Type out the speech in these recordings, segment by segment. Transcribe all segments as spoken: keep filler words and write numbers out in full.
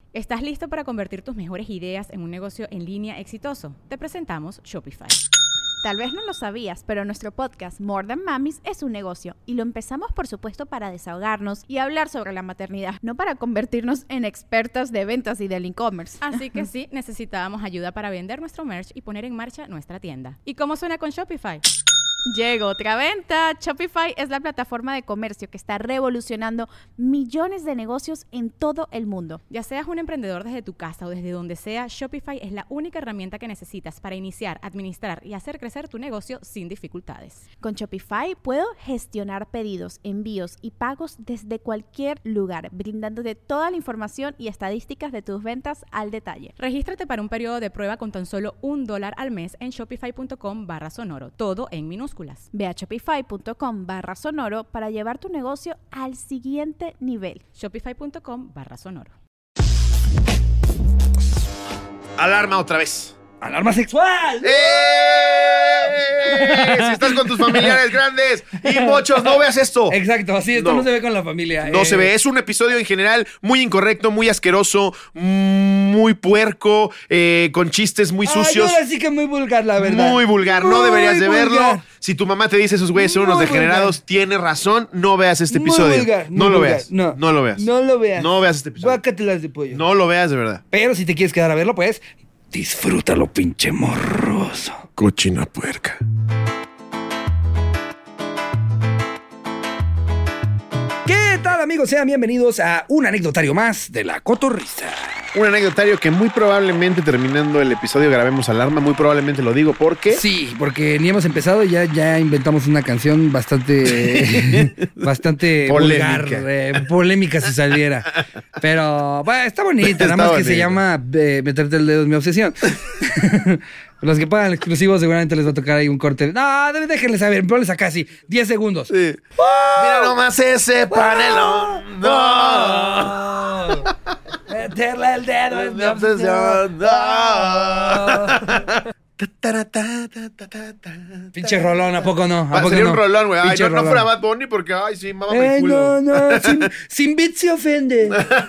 ¿Estás listo para convertir tus mejores ideas en un negocio en línea exitoso? Te presentamos Shopify. Tal vez no lo sabías, pero nuestro podcast More Than Mamis es un negocio y lo empezamos por supuesto para desahogarnos y hablar sobre la maternidad, no para convertirnos en expertas de ventas y del e-commerce. Así que sí, necesitábamos ayuda para vender nuestro merch y poner en marcha nuestra tienda. ¿Y cómo suena con Shopify? Llegó otra venta. Shopify es la plataforma de comercio que está revolucionando millones de negocios en todo el mundo. Ya seas un emprendedor desde tu casa o desde donde sea, Shopify es la única herramienta que necesitas para iniciar, administrar y hacer crecer tu negocio sin dificultades. Con Shopify puedo gestionar pedidos, envíos y pagos desde cualquier lugar, brindándote toda la información y estadísticas de tus ventas al detalle. Regístrate para un periodo de prueba con tan solo un dólar al mes en shopify.com barra sonoro, todo en minúsculas. Ve a shopify.com barra sonoro para llevar tu negocio al siguiente nivel. Shopify.com barra sonoro. Alarma otra vez. ¡Alarma sexual! ¡Eh! Si estás con tus familiares grandes y muchos, no veas esto. Exacto, así esto no, no se ve con la familia. No eh. se ve, es un episodio en general muy incorrecto, muy asqueroso, muy puerco, eh, con chistes muy sucios. Ay, ahora sí que muy vulgar, la verdad. Muy vulgar, muy no deberías de vulgar. verlo. Si tu mamá te dice esos güeyes son unos Muy degenerados, vulgar. tiene razón, no veas este Muy episodio. vulgar, muy no lo vulgar. veas, no, no lo veas. No lo veas. No veas este episodio. Guácatelas de pollo. No lo veas de verdad. Pero si te quieres quedar a verlo, pues disfrútalo, pinche morroso. Cochina puerca. ¿Qué tal, amigos? Sean bienvenidos a un anecdotario más de La Cotorrisa. Un anecdotario que muy probablemente terminando el episodio grabemos alarma. Muy probablemente lo digo porque... Sí, porque ni hemos empezado y ya, ya inventamos una canción bastante bastante Polémica. vulgar, eh, polémica si saliera. Pero bueno, está bonita, Está nada más que bonita. se llama eh, Meterte el dedo es mi obsesión. Los que pagan el exclusivo seguramente les va a tocar ahí un corte. No, déjenle saber, ponles acá así, diez segundos. Sí. Mira nomás ese panelón. No. Meterle el dedo es mi obsesión. Pinche rolón, ¿a poco no? ¿A Va, poco sería no? un rolón, güey. Ay, Pinche no, no rolón. fuera Bad Bunny porque, ay, sí, mamá me Eh, culo. no, no, sin, sin beat se ofende.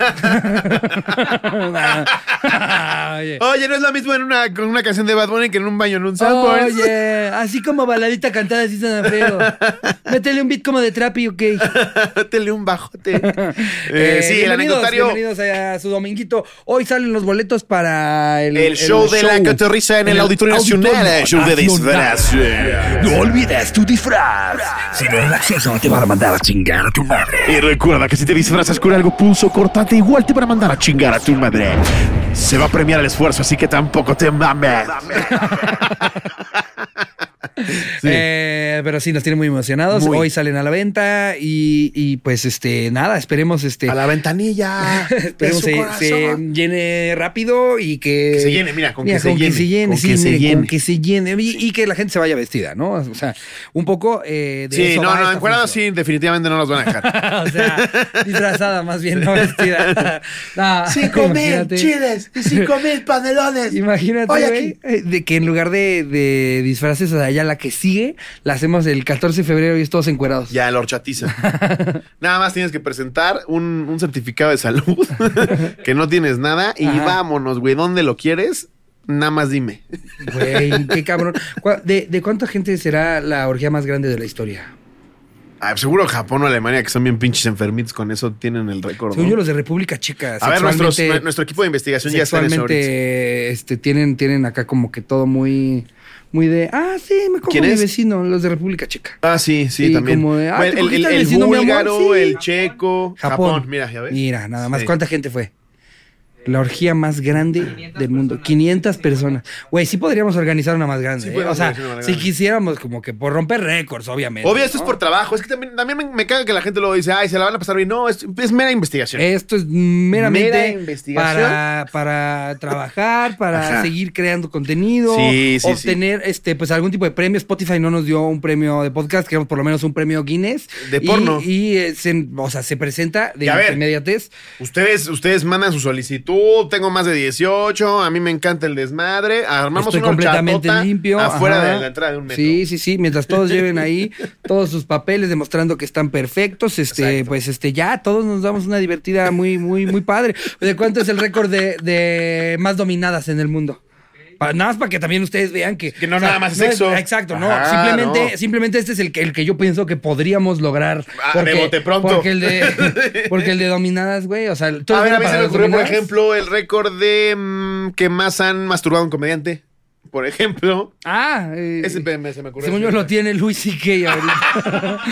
Oye. Oye, no es lo mismo en una, con una canción de Bad Bunny que en un baño en un Sanborns. Oye, así como baladita cantada, así suena feo. Métele un beat como de trapi, ok. Métele un bajote. Eh, Eh, sí, el bienvenidos, anecdotario. bienvenidos a su dominguito. Hoy salen los boletos para el, El show de La Cotorrisa en el Auditorio Nacional. El show de disfraz. No olvides tu disfraz. Si no el acceso te van a mandar a chingar a tu madre. Y recuerda que si te disfrazas con algo pulso cortante, igual te van a mandar a chingar a tu madre. Se va a premiar el esfuerzo, así que tampoco te mames. Sí. Eh, pero sí, nos tienen muy emocionados. Muy. Hoy salen a la venta y, y pues este, nada, esperemos este. A la ventanilla. Esperemos de su se, corazón. se llene rápido y que... Que se llene, mira, con mira, que se con llene, que se llene, con sí, que se mire, llene. con que se llene. Y, y que la gente se vaya vestida, ¿no? O sea, un poco eh, de Sí, eso no, va no, esta encuerados función. sí, definitivamente no los van a dejar. O sea, disfrazada más bien, no vestida. No, Cinco mil imagínate. chiles y cinco mil panelones. Imagínate, Oye, güey, eh, de que en lugar de, de disfraces, o sea, ya la que sigue, la hacemos el catorce de febrero y es todos encuerados. Ya, la horchatiza. Nada más tienes que presentar un, un certificado de salud, que no tienes nada, y Ajá. vámonos, güey. ¿Dónde lo quieres? Nada más dime. Güey, qué cabrón. ¿Cuá- ¿De, ¿De cuánta gente será la orgía más grande de la historia? Ah, seguro Japón o Alemania, que son bien pinches enfermitos con eso, tienen el récord, Según ¿no? yo, los de República Checa. A ver, nuestros- sexualmente- nuestro equipo de investigación ya está en eso ahorita. Sexualmente, este, tienen, tienen acá como que todo muy, muy de, ah, sí, me cojo ¿Quién mi es? vecino, los de República Checa. Ah, sí, sí, Sí, también. como de, ah, Bueno, ¿te el, cogiste el- al el vecino, mi amor? búlgaro, Sí. el checo, Japón. Japón. Mira, ya ves. Mira, nada más. Sí. ¿Cuánta gente fue? La orgía más grande del mundo. quinientas personas. Güey, sí podríamos organizar una más grande. Sí ¿eh? podemos O sea, organizar una más si grande. quisiéramos, como que por romper récords, obviamente. Obvio, esto ¿no? es por trabajo. Es que también, también me, me caga que la gente luego dice, ay, se la van a pasar bien. No, es, es mera investigación. Esto es Mera meramente investigación. para, para trabajar, para Ajá. seguir creando contenido, Sí, sí, obtener este, pues algún tipo de premio. Spotify no nos dio un premio de podcast, queremos por lo menos un premio Guinness. De Y- porno. Y, eh, se, o sea, se presenta de Y a ver. inmediatez. Ustedes, ustedes mandan su solicitud tú, tengo más de dieciocho, a mí me encanta el desmadre, armamos Estoy una completamente horchatota limpio. afuera ajá. de la entrada de un metro. Sí, sí, sí. Mientras todos lleven ahí todos sus papeles demostrando que están perfectos, este, Exacto. pues este, ya todos nos damos una divertida muy, muy, muy padre. ¿De cuánto es el récord de, de más dominadas en el mundo? Pa- nada más para que también ustedes vean que... Que no nada más es sexo. Exacto, no. Ajá, simplemente, no. simplemente este es el que, el que yo pienso que podríamos lograr. Ah, de bote pronto. Porque el de, porque el de dominadas, güey, o sea... ¿tú A ver, a mí para se me las ocurrió, por dominadas? ejemplo, el récord de mm, que más han masturbado un comediante. Por ejemplo, Ah, eh, ese P M se me ocurrió. según yo lo tiene Luis C K ahorita.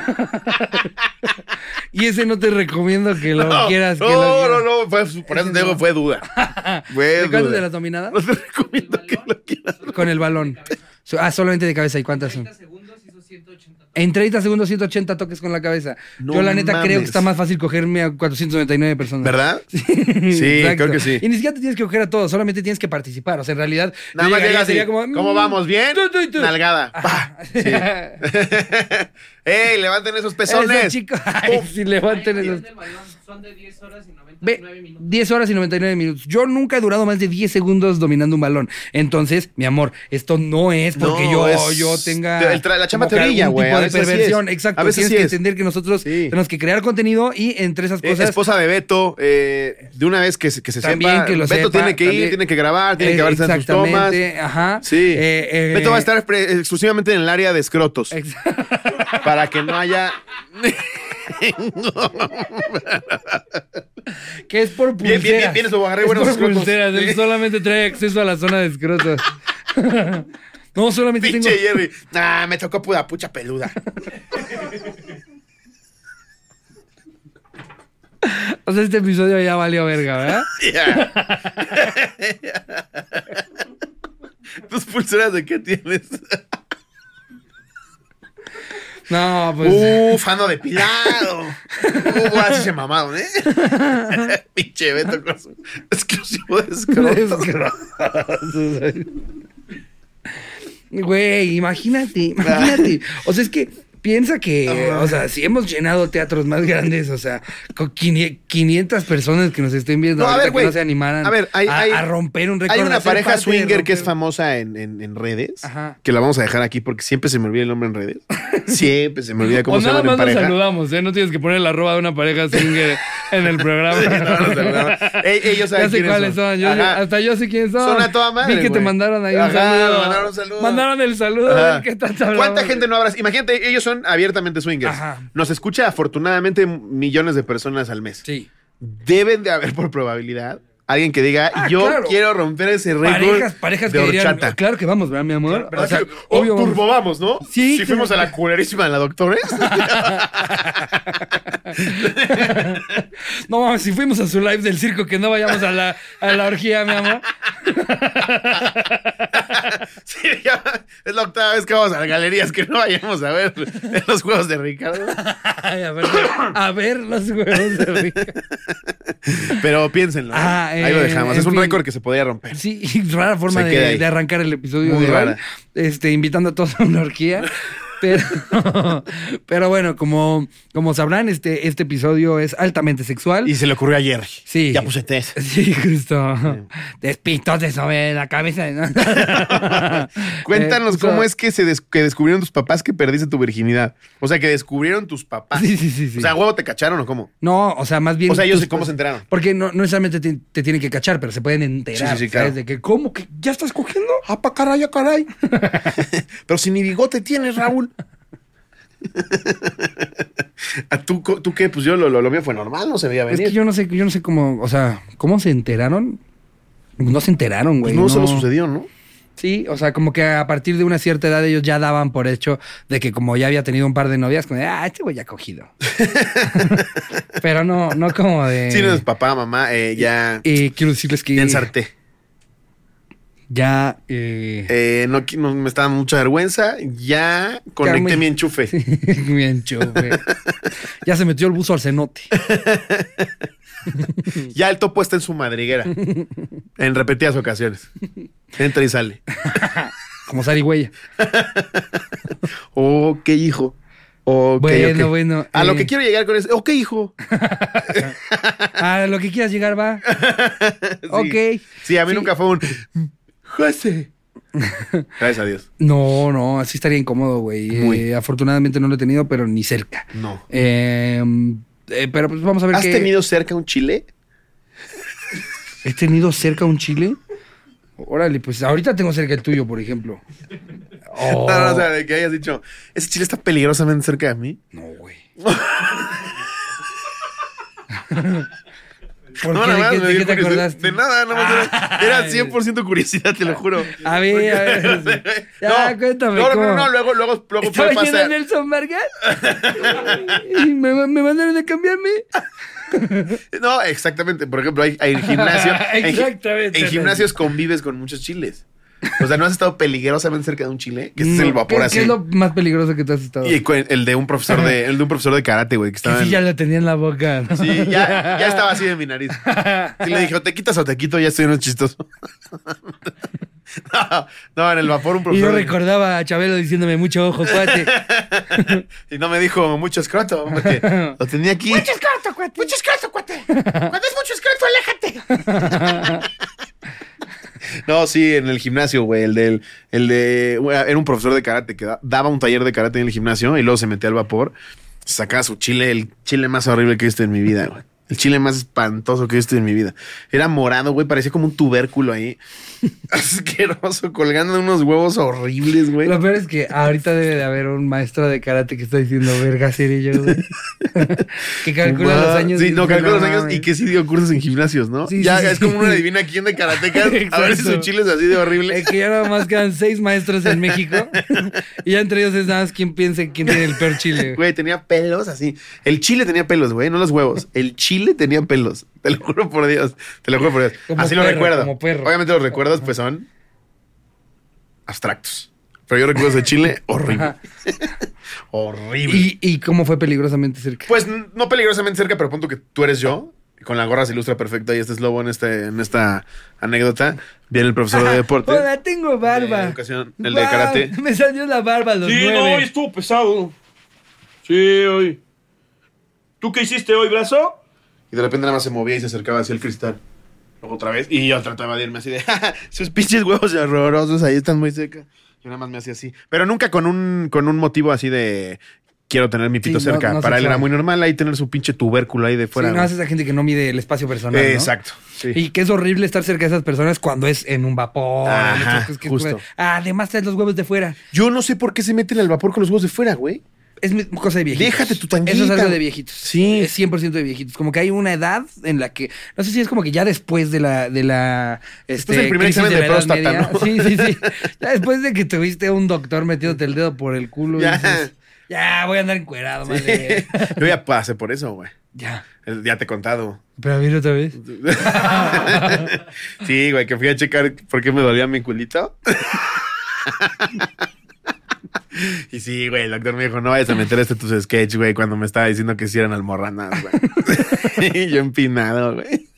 Y ese no te recomiendo que lo No, quieras. Que no, lo no, quieras. no, fue, por eso Ese te digo, no. fue duda. Fue ¿De cuántas duda. de las dominadas? No te recomiendo que lo quieras. Con el balón. So- Ah, solamente de cabeza. ¿Y cuántas son? En treinta segundos, ciento ochenta toques con la cabeza. No Yo la neta mames. creo que está más fácil cogerme a cuatrocientos noventa y nueve personas. ¿Verdad? Sí, creo que sí. Y ni siquiera te tienes que coger a todos, solamente tienes que participar. O sea, en realidad. Nada yo más llegaría llega y así. sería como, ¿Cómo mm, vamos? ¿Bien? tú, tú, tú. Nalgada. Pa. Sí. ¡Ey, levanten esos pezones! Ese chico. Ay, si levanten esos. Son de diez horas y noventa y Ve, nueve minutos. diez horas y noventa y nueve minutos. Yo nunca he durado más de diez segundos dominando un balón. Entonces, mi amor, esto no es porque No, yo, es- yo tenga. el tra- la chamba como te que orilla, algún güey, tipo a de veces sí perversión. es. Exacto. A veces Tienes sí que es. entender que nosotros Sí. tenemos que crear contenido y entre esas Eh, cosas. esposa de Beto, eh, de una vez que se, que se También sepa. que lo Beto sepa, tiene que también. ir, tiene que grabar, tiene Eh, que grabarse en sus tomas. exactamente, ajá. Sí. Eh, eh, Beto va a estar pre- exclusivamente en el área de escrotos. ex- Para que no haya. que es por Bien, pulseras. bien, bien, bien, eso, agarré Es buenos por escrotos. pulseras. Él Sí. solamente trae acceso a la zona de escrotos. No, solamente Pinche tengo. Jerry. Nah, me tocó pura pucha peluda. O sea, este episodio ya valió verga, ¿verdad? Ya. ¿Tus pulseras de qué tienes? No, pues. Uf, ando depilado. Uh, así se mamaron, ¿eh? Pinche Beto con su exclusivo de escroto. Güey, imagínate, imagínate. O sea, es que piensa que, o sea, si hemos llenado teatros más grandes, o sea, con quinientas personas que nos estén viendo, No, a ahorita ver, que güey. no se animaran A ver, hay- a, hay- a romper un récord. Hay una a ser pareja parte de swinger que es romper- famosa en, en, en redes. Ajá. Que la vamos a dejar aquí porque siempre se me olvida el nombre en redes. Siempre se me olvida cómo O se nada llaman en más nos pareja. saludamos, ¿eh? No tienes que poner la arroba de una pareja swinger en el programa. Sí, no, no, no, no. Ey, ellos saben Ya sé quiénes cuáles son. Yo- Ajá. hasta yo sé quiénes son. Son a toda madre, Vi que te güey. mandaron ahí un Ajá, saludo. mandaron un saludo. Mandaron el saludo. Ajá. A ver qué tanto hablamos. ¿Cuánta gente no habrá? Imagínate, ellos son abiertamente swingers. Ajá. Nos escucha afortunadamente millones de personas al mes. Sí. Deben de haber por probabilidad alguien que diga, Ah, yo claro. quiero romper ese récord Parejas, parejas de que dirían, horchata. claro que vamos, ¿verdad, mi amor? ¿Verdad O sea, que- oh, obvio vamos. turbo vamos, ¿no? Sí, Si fuimos a claro. la culerísima de la Doctores. No mames, si fuimos a su live del circo, que no vayamos a la, a la orgía, mi amor. Sí, ya, es la octava vez que vamos a las galerías que no vayamos a ver los juegos de Ricardo. Ay, a ver, a ver los huevos de rico. Pero piénsenlo. ¿eh? Ah, Ahí lo eh, dejamos. en Es un fin. récord que se podía romper. Sí, rara forma Se queda de, ahí. de arrancar el episodio Muy de hoy. rara. Este, invitando a todos a una orgía. Pero, pero bueno, como, como sabrán, este, este episodio es altamente sexual. Y se le ocurrió ayer. Sí. Ya puse tres. Sí, justo. Despistote sobre la cabeza. ¿no? Cuéntanos Eh, cómo so- es que se des- que descubrieron tus papás que perdiste tu virginidad. O sea, que descubrieron tus papás. Sí, sí, sí, sí. O sea, ¿a huevo te cacharon o cómo? No, o sea, más bien. O sea, ellos tus- cómo se enteraron. Porque no, no necesariamente te, te tienen que cachar, pero se pueden enterar. Sí, sí, sí, ¿sabes? claro. De que, ¿cómo? ¿Que ya estás cogiendo? Ah, pa' caray, ah, caray. Pero si ni bigote tienes, Raúl. ¿A tú, co- ¿Tú qué? Pues yo lo, lo, lo mío fue normal, no se veía Es venir. que yo no sé, yo no sé cómo, o sea, ¿cómo se enteraron? No se enteraron, Pues güey. no, solo sucedió, ¿no? Sí, o sea, como que a partir de una cierta edad ellos ya daban por hecho de que como ya había tenido un par de novias, como de, ah, este güey ya ha cogido. Pero no, no como de... Sí, no es papá, mamá, eh, ya Eh, quiero decirles que... ensarté. Ya... Eh, Eh, no, qui- no, me estaba mucha vergüenza. Ya conecté muy- mi enchufe. mi enchufe. Ya se metió el buzo al cenote. Ya el topo está en su madriguera. En repetidas ocasiones. Entra y sale. Como zarigüeya. Oh, qué hijo. Ok, Bueno, ok. bueno, A lo eh. que quiero llegar con eso. Ok, hijo. A lo que quieras llegar, va. Sí. Ok. Sí, a mí Sí. nunca fue un José. Gracias a Dios. No, no, así estaría incómodo, güey. Muy. Eh, afortunadamente no lo he tenido, pero ni cerca. No. Eh, eh, pero pues vamos a ver ¿Has qué... tenido cerca un chile? ¿He tenido cerca un chile? Órale, pues ahorita tengo cerca el tuyo, por ejemplo. Oh. No, no, o sea, de que hayas dicho, ese chile está peligrosamente cerca de mí. No, güey. ¿Por No, qué? nada más ¿De me qué, dio de qué te curiosidad. acordaste? De nada, nada más era, era cien por ciento curiosidad, te lo juro. A ver, a ver. Ya, No, cuéntame. No, no, ¿cómo? no, no, luego, luego, luego ¿Estaba puede yendo pasar. Nelson Vargas? ¿Y me, me mandaron a cambiarme? No, exactamente. Por ejemplo, hay, hay gimnasio. en gi- Exactamente. En gimnasios convives con muchos chiles. O sea, ¿no has estado peligrosamente cerca de un chile? Que ese es No, el vapor ¿qué, así. ¿Qué es lo más peligroso que te has estado? Y cu- el de un profesor de, el de un profesor de karate, güey, que Que estaba sí, en- ya lo tenía en la boca. ¿no? Sí, ya, ya estaba así de mi nariz. Sí, le dije, o te quitas o te quito, ya estoy en un chistoso. No, no, en el vapor un Y profesor. yo de- recordaba a Chabelo diciéndome mucho ojo, cuate. Y no me dijo mucho escroto, porque lo tenía aquí. Mucho escroto, cuate. Mucho escroto, cuate. Cuando es mucho escroto, aléjate. No, sí, en el gimnasio, güey. El del, el de. güey, era un profesor de karate que da- daba un taller de karate en el gimnasio y luego se metía al vapor. Sacaba su chile, el chile más horrible que he visto en mi vida, güey. El chile más espantoso que he visto en mi vida. Era morado, güey. Parecía como un tubérculo ahí. Asqueroso, colgando de unos huevos horribles, güey. Lo peor es que ahorita debe de haber un maestro de karate que está diciendo verga cerillo, güey. Que calcula Wow. los años. Sí, y no, dice, calcula los años mames. y que sí dio cursos en gimnasios, ¿no? Sí, ya sí, sí, es como sí. una adivina quién de karatecas. A ver si Exacto. su chile es así de horrible. Es que ya nada más quedan seis maestros en México. Y ya entre ellos es nada más quien piense quién tiene el peor chile. güey. Güey, tenía pelos así. El chile tenía pelos, güey, no los huevos. El chile tenía pelos. Te lo juro por Dios. Te lo juro por Dios. Como así lo perro, recuerdo. como perro. Obviamente los recuerdos, pues son abstractos. Pero yo recuerdo ese chile horrible. Ajá. Horrible. ¿Y, ¿Y cómo fue peligrosamente cerca? Pues n- no peligrosamente cerca, pero punto que tú eres yo. Con la gorra se ilustra perfecto. Y este es lobo en, este, en esta anécdota. Viene el profesor de deporte. Hola, tengo barba. De educación, el de Guau, karate. Me salió la barba a los Sí, no, nueve. hoy estuvo pesado. Sí, hoy. ¿Tú qué hiciste hoy, brazo? Y de repente nada más se movía y se acercaba hacia el cristal. Luego otra vez. Y yo trataba de irme así de, "Ja, ja, sus pinches huevos horrorosos ahí están muy cerca. Yo nada más me hacía así. Pero nunca con un, con un motivo así de quiero tener mi pito Sí, no- cerca. no Para él era sexual. muy normal ahí tener su pinche tubérculo ahí de fuera. Sí, no, güey. es esa gente que no mide el espacio personal, Eh, ¿no? Exacto. Sí. Y que es horrible estar cerca de esas personas cuando es en un vapor. Ajá, es que- justo. Además, traes los huevos de fuera. Yo no sé por qué se meten al vapor con los huevos de fuera, güey. Es mi- cosa de viejitos. Déjate tu tanguita. Eso es algo de viejitos. Sí. Es cien por ciento de viejitos. Como que hay una edad en la que... No sé si es como que ya después de la... De la este, del primer crisis examen de la Edad próstata, Media. ¿no? Sí, sí, sí. Ya después de que tuviste un doctor metiéndote el dedo por el culo. Ya. Dices, ya, voy a andar encuerado, madre. Yo ya pasé por eso, güey. Ya. El- Ya te he contado. Pero a ver otra vez. Sí, güey, que fui a checar por qué me dolía mi culito. Y sí, güey, el doctor me dijo, no vayas a meter este tus sketch, güey, cuando me estaba diciendo que sí eran almorranas, güey. Y yo empinado, güey.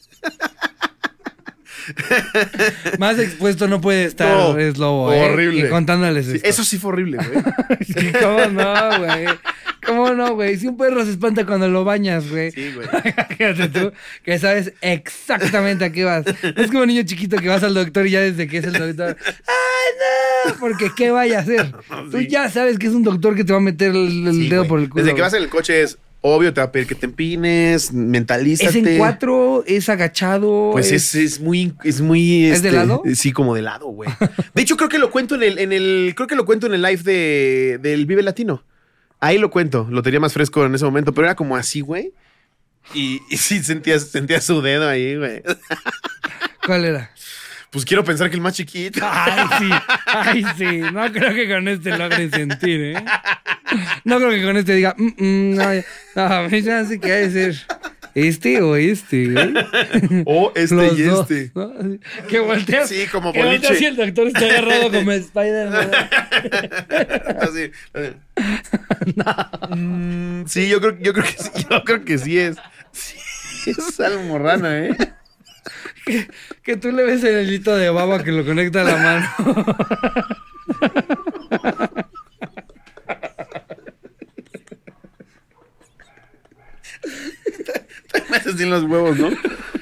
Más expuesto no puede estar, No, es lobo, ¿eh? horrible. Y contándoles Sí, esto. eso sí fue horrible, güey. Sí, ¿cómo no, güey? ¿Cómo no, güey? Si un perro se espanta cuando lo bañas, güey. Sí, güey. Fíjate tú, que sabes exactamente a qué vas. No es como un niño chiquito que vas al doctor y ya desde que es el doctor, ¡ay, no! Porque ¿qué vaya a hacer? Tú Sí. ya sabes que es un doctor que te va a meter el, el Sí, dedo güey. por el culo. Desde que güey. vas en el coche es obvio, te va a pedir que te empines, mentalízate. Es en cuatro, es agachado. Pues es, es muy, es muy. ¿Es de este, lado? Sí, como de lado, güey. De hecho, creo que lo cuento en el, en el, creo que lo cuento en el live de, del Vive Latino. Ahí lo cuento, lo tenía más fresco en ese momento, pero era como así, güey. Y, y sí sentías, sentías su dedo ahí, güey. ¿Cuál era? Pues quiero pensar que el más chiquito. Ay, sí, ay, sí. No creo que con este logre sentir, ¿eh? No creo que con este diga, mm, mm, no, no, a mí se me hace que ha de ser este o este, güey. O este Los y dos, este. ¿no? Así, que volteas. Sí, como que volteas boliche. y el doctor está agarrado como Spider-Man. Así. así. Mm, sí, yo creo, yo creo que sí, yo creo que sí es. Sí, es almorrana, ¿eh? que, que tú le ves el hilito de baba que lo conecta a la mano. huevos, ¿no?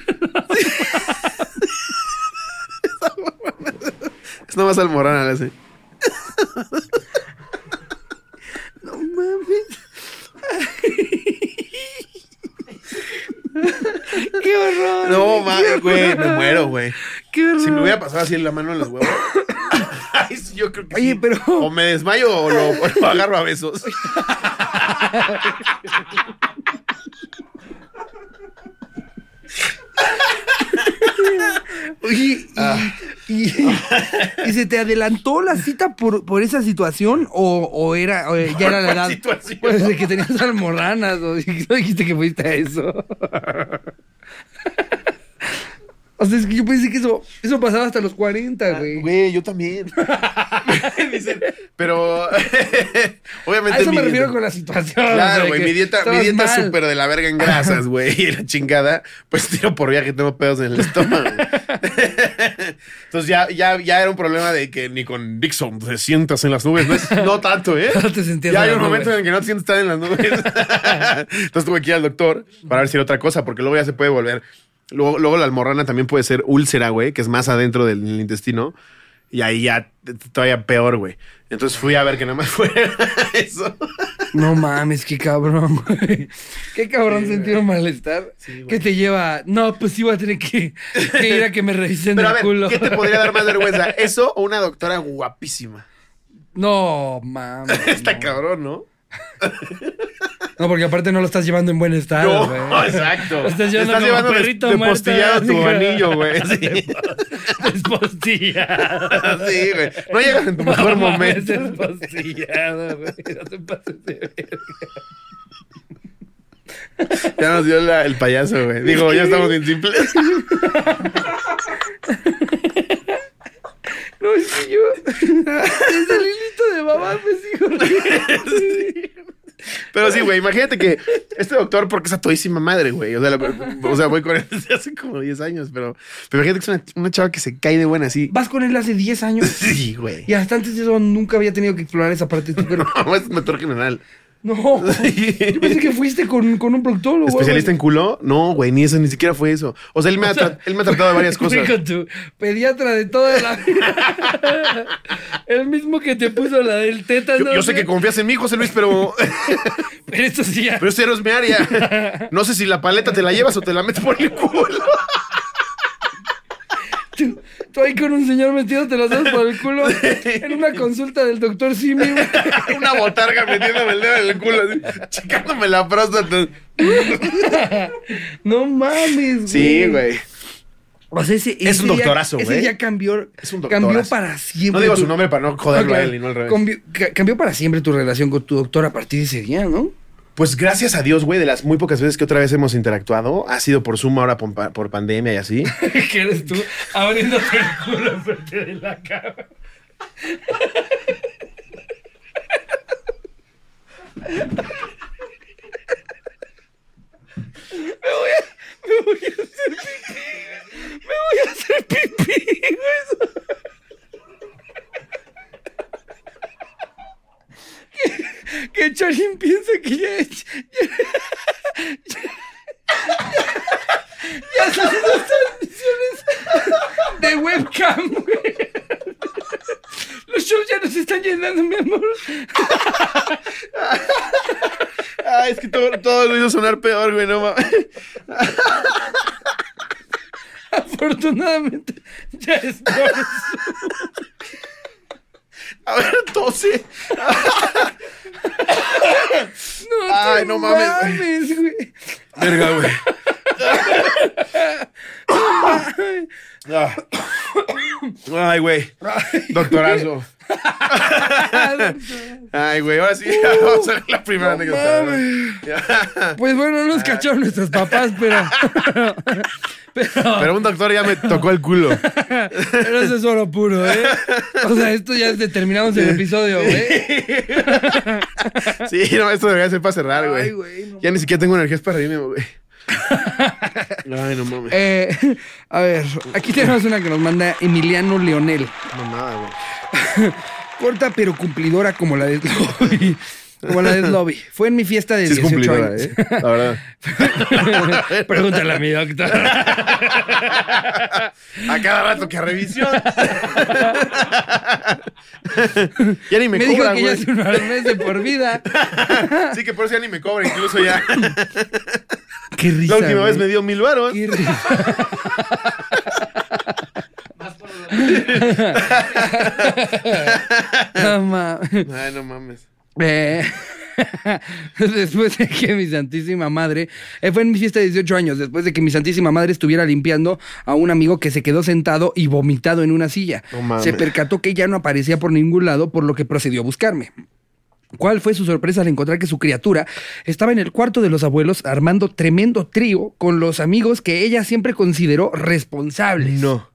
Es nomás almorrana, le hace. No mames. ¡Qué horror! No mames, güey, me muero, güey. ¡Qué horror! Si me hubiera pasado así la mano en los huevos. Ay, sí, yo creo que Oye, sí. pero... O me desmayo o lo, o lo agarro a besos. Oye, y, Ah. y, y se te adelantó la cita por, por esa situación o, o era o ya era la ¿Cuál edad situación? pues, de que tenías almorranas o no dijiste que fuiste a eso? O sea, es que yo pensé que eso, eso pasaba hasta los cuarenta, Ah, güey. Güey, yo también. Dicen, pero obviamente A eso mi me refiero dieta- con la situación. o Claro, sea, güey, que mi dieta, mi estabas dieta es mal. súper de la verga en grasas, güey, y la chingada, pues tiro por viaje, tengo pedos en el estómago. Entonces ya, ya, ya era un problema de que ni con Dixon te sientas en las nubes, no, es- no tanto, ¿eh? No te sentías Ya en hay las un momento nubes. en el que no te sientes tan en las nubes. Entonces tuve que ir al doctor para ver si era otra cosa, porque luego ya se puede volver. Luego, luego la almorrana también puede ser úlcera, güey, que es más adentro del intestino. Y ahí ya t- todavía peor, güey. Entonces fui a ver que nada más fuera eso. No mames, qué cabrón, güey. Qué cabrón Sí, sentir un malestar Sí, güey. que te lleva. No, pues sí voy a tener que, que ir a que me revisen Pero a el ver, culo. ¿qué te podría dar más vergüenza? ¿Eso o una doctora guapísima? No, mames. Está no. cabrón, ¿no? No, porque aparte no lo estás llevando en buen estado, No, güey. exacto. Lo estás llevando Estás como llevando de, perrito de muerto, postillado así tu que- anillo, güey. Sí. Despostillado. Sí, güey. No llegas en tu mejor No mames, momento. Despostillado, güey. No te pases de verga. Ya nos dio la- el payaso, güey. Digo, ya estamos bien simples. No, es que yo. Desde el hilito de mamá me sigo riendo. Pero sí, güey, imagínate que este doctor, porque es a todísima madre, güey. O sea, la- o sea, voy con él desde hace como diez años, pero, pero imagínate que es una, una chava que se cae de buena así. Vas con él hace diez años. Sí, güey. Y hasta antes de eso nunca había tenido que explorar esa parte de tu cuerpo. No, es doctor general. No. Yo pensé que fuiste con, con un proctólogo. ¿Especialista en culo? No, güey, ni eso, ni siquiera fue eso. O sea, él me, ha, tra- él me ha tratado de varias Fui cosas. con tu pediatra de toda la vida. El mismo que te puso la del tétano. Yo, yo sé que confías en mí, José Luis, pero, Pero esto sí ya. pero ese es mi área. No sé si la paleta te la llevas o te la metes por el culo. Tú, tú ahí con un señor metiéndote las dos por el culo en una consulta del doctor Simi, güey. Una botarga metiéndome el dedo en el culo, así, checándome la próstata. No mames, güey. Sí, güey. O sea, ese, Es ese un día- doctorazo, güey. Ese ya cambió. Es un Cambió doctorazo. para siempre. No digo tu- su nombre para no joderlo Ok. a él y no al revés. Cambió, ca- cambió para siempre tu relación con tu doctor a partir de ese día, ¿no? Pues gracias a Dios, güey, de las muy pocas veces que otra vez hemos interactuado, ha sido por Zoom ahora por, pa- por pandemia y así. Que eres tú abriéndote el culo enfrente de la cama. Me voy a, me voy a hacer pipí. Me voy a hacer pipí, güey. Que, que Charlene piensa que ya, ya, ya, ya hacen dos transmisiones de webcam, güey. Los shows ya nos están llenando, mi amor. Ah, es que todo, todo lo hizo sonar peor, güey, no mames. Afortunadamente, ya es por A ver, tose. No, Ay, te no mames, güey. mames, güey. Verga, güey. Ah. Ay, güey. Doctorazo. Ay, güey, ahora sí. Vamos a ver la primera No anécdota. mames. Ya. Pues bueno, no nos cacharon nuestros papás, pero. Pero, Pero un doctor ya me tocó el culo. pero eso es oro puro, ¿eh? O sea, esto ya terminamos el episodio, güey. Sí, no, esto debería ser para cerrar, Ay, güey. güey. No. Ya ni siquiera tengo energías para reírme, güey. Ay, no mames. Eh, a ver, aquí tenemos una que nos manda Emiliano Leonel. Mamada, güey. Corta pero cumplidora como la de Chloe. Como la de Lobby. Fue en mi fiesta de Sí es dieciocho cumplidora, años. ¿eh? La verdad. Pregúntale a mi doctor. A cada rato que a revisión. Ya ni me, Me, cobra, dijo que güey. ya es un mes de por vida. Sí, que por eso ya ni me cobra, incluso ya. Qué risa. La última güey. vez me dio mil varos. Qué risa. No mames. Ay, no mames. Eh, después de que mi santísima madre, eh, fue en mi fiesta de dieciocho años, después de que mi santísima madre estuviera limpiando a un amigo que se quedó sentado y vomitado en una silla. No mames. Se percató que ya no aparecía por ningún lado, por lo que procedió a buscarme. ¿Cuál fue su sorpresa al encontrar que su criatura estaba en el cuarto de los abuelos armando tremendo trío con los amigos que ella siempre consideró responsables? No.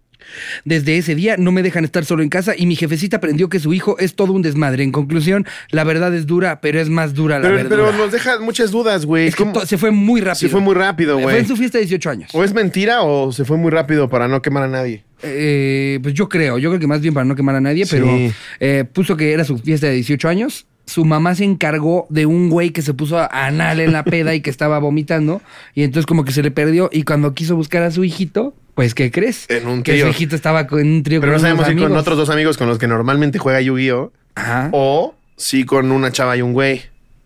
Desde ese día no me dejan estar solo en casa y mi jefecita aprendió que su hijo es todo un desmadre. En conclusión, la verdad es dura, pero es más dura la Pero, verdura. pero nos deja muchas dudas, güey. Es que ¿Cómo? to- se fue muy rápido. Se fue muy rápido, Fue güey. en su fiesta de dieciocho años. ¿O es mentira o se fue muy rápido para no quemar a nadie? Eh, pues yo creo, yo creo que más bien para no quemar a nadie, Sí. pero eh, puso que era su fiesta de dieciocho años. Su mamá se encargó de un güey que se puso a anal en la peda y que estaba vomitando. Y entonces como que se le perdió. Y cuando quiso buscar a su hijito, pues ¿qué crees? En un Que trío. su hijito estaba con un trío Pero no con unos sabemos si con amigos. otros dos amigos con los que normalmente juega Yu-Gi-Oh! Ajá. O si con una chava y un güey.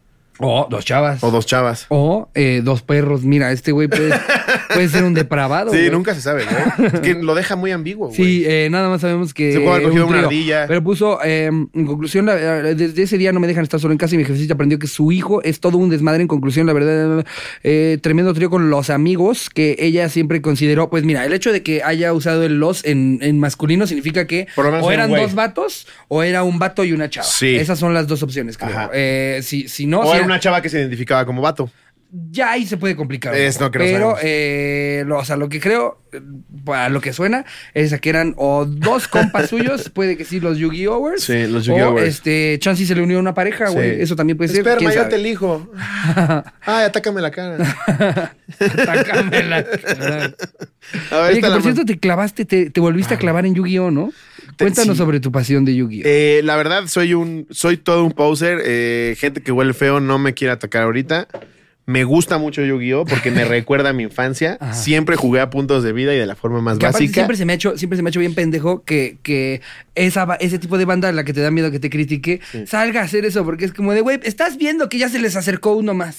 O dos chavas. O dos chavas. O eh, dos perros. Mira, este güey puede, puede ser un depravado. Sí, güey. nunca se sabe, ¿no? Es que lo deja muy ambiguo, güey. Sí, eh, nada más sabemos que... Se puede haber cogido un una trío. ardilla. Pero puso, eh, en conclusión, la- eh, desde ese día no me dejan estar solo en casa y mi jefecita aprendió que su hijo es todo un desmadre. En conclusión, la verdad, eh, tremendo trío con los amigos que ella siempre consideró. Pues mira, el hecho de que haya usado el los en, en masculino significa que Por lo menos o era eran un güey. dos vatos o era un vato y una chava. Sí. Esas son las dos opciones, creo. Ajá. Eh, si, si no... O si era una chava que se identificaba como vato. Ya ahí se puede complicar. un Es poco. lo que no Pero, sabemos. eh, lo, o sea, lo que creo, eh, a lo que suena, es a que eran o dos compas suyos, puede que sí, los Yu-Gi-Ohers. Sí, los O Yu-Gi-Ohers. este, Chansey se le unió a una pareja, Sí. güey. Eso también puede ser. Esperma, ¿quién yo sabe? te elijo. Ay, atácame la cara. Atácame la cara. A ver, Oye, está que la por cierto mano. te clavaste, te, te volviste a clavar en Yu-Gi-Oh, ¿no? Cuéntanos sí. sobre tu pasión de Yu-Gi-Oh. Eh, la verdad, soy un, soy todo un poser. Eh, gente que huele feo no me quiere atacar ahorita. Me gusta mucho Yu-Gi-Oh! Porque me recuerda a mi infancia. Ajá. Siempre jugué a puntos de vida y de la forma más Que aparte básica. siempre se me ha hecho, siempre se me ha hecho bien pendejo que, que esa, ba- ese tipo de banda a la que te da miedo que te critique, salga a hacer eso, porque es como de, güey, estás viendo que ya se les acercó uno más.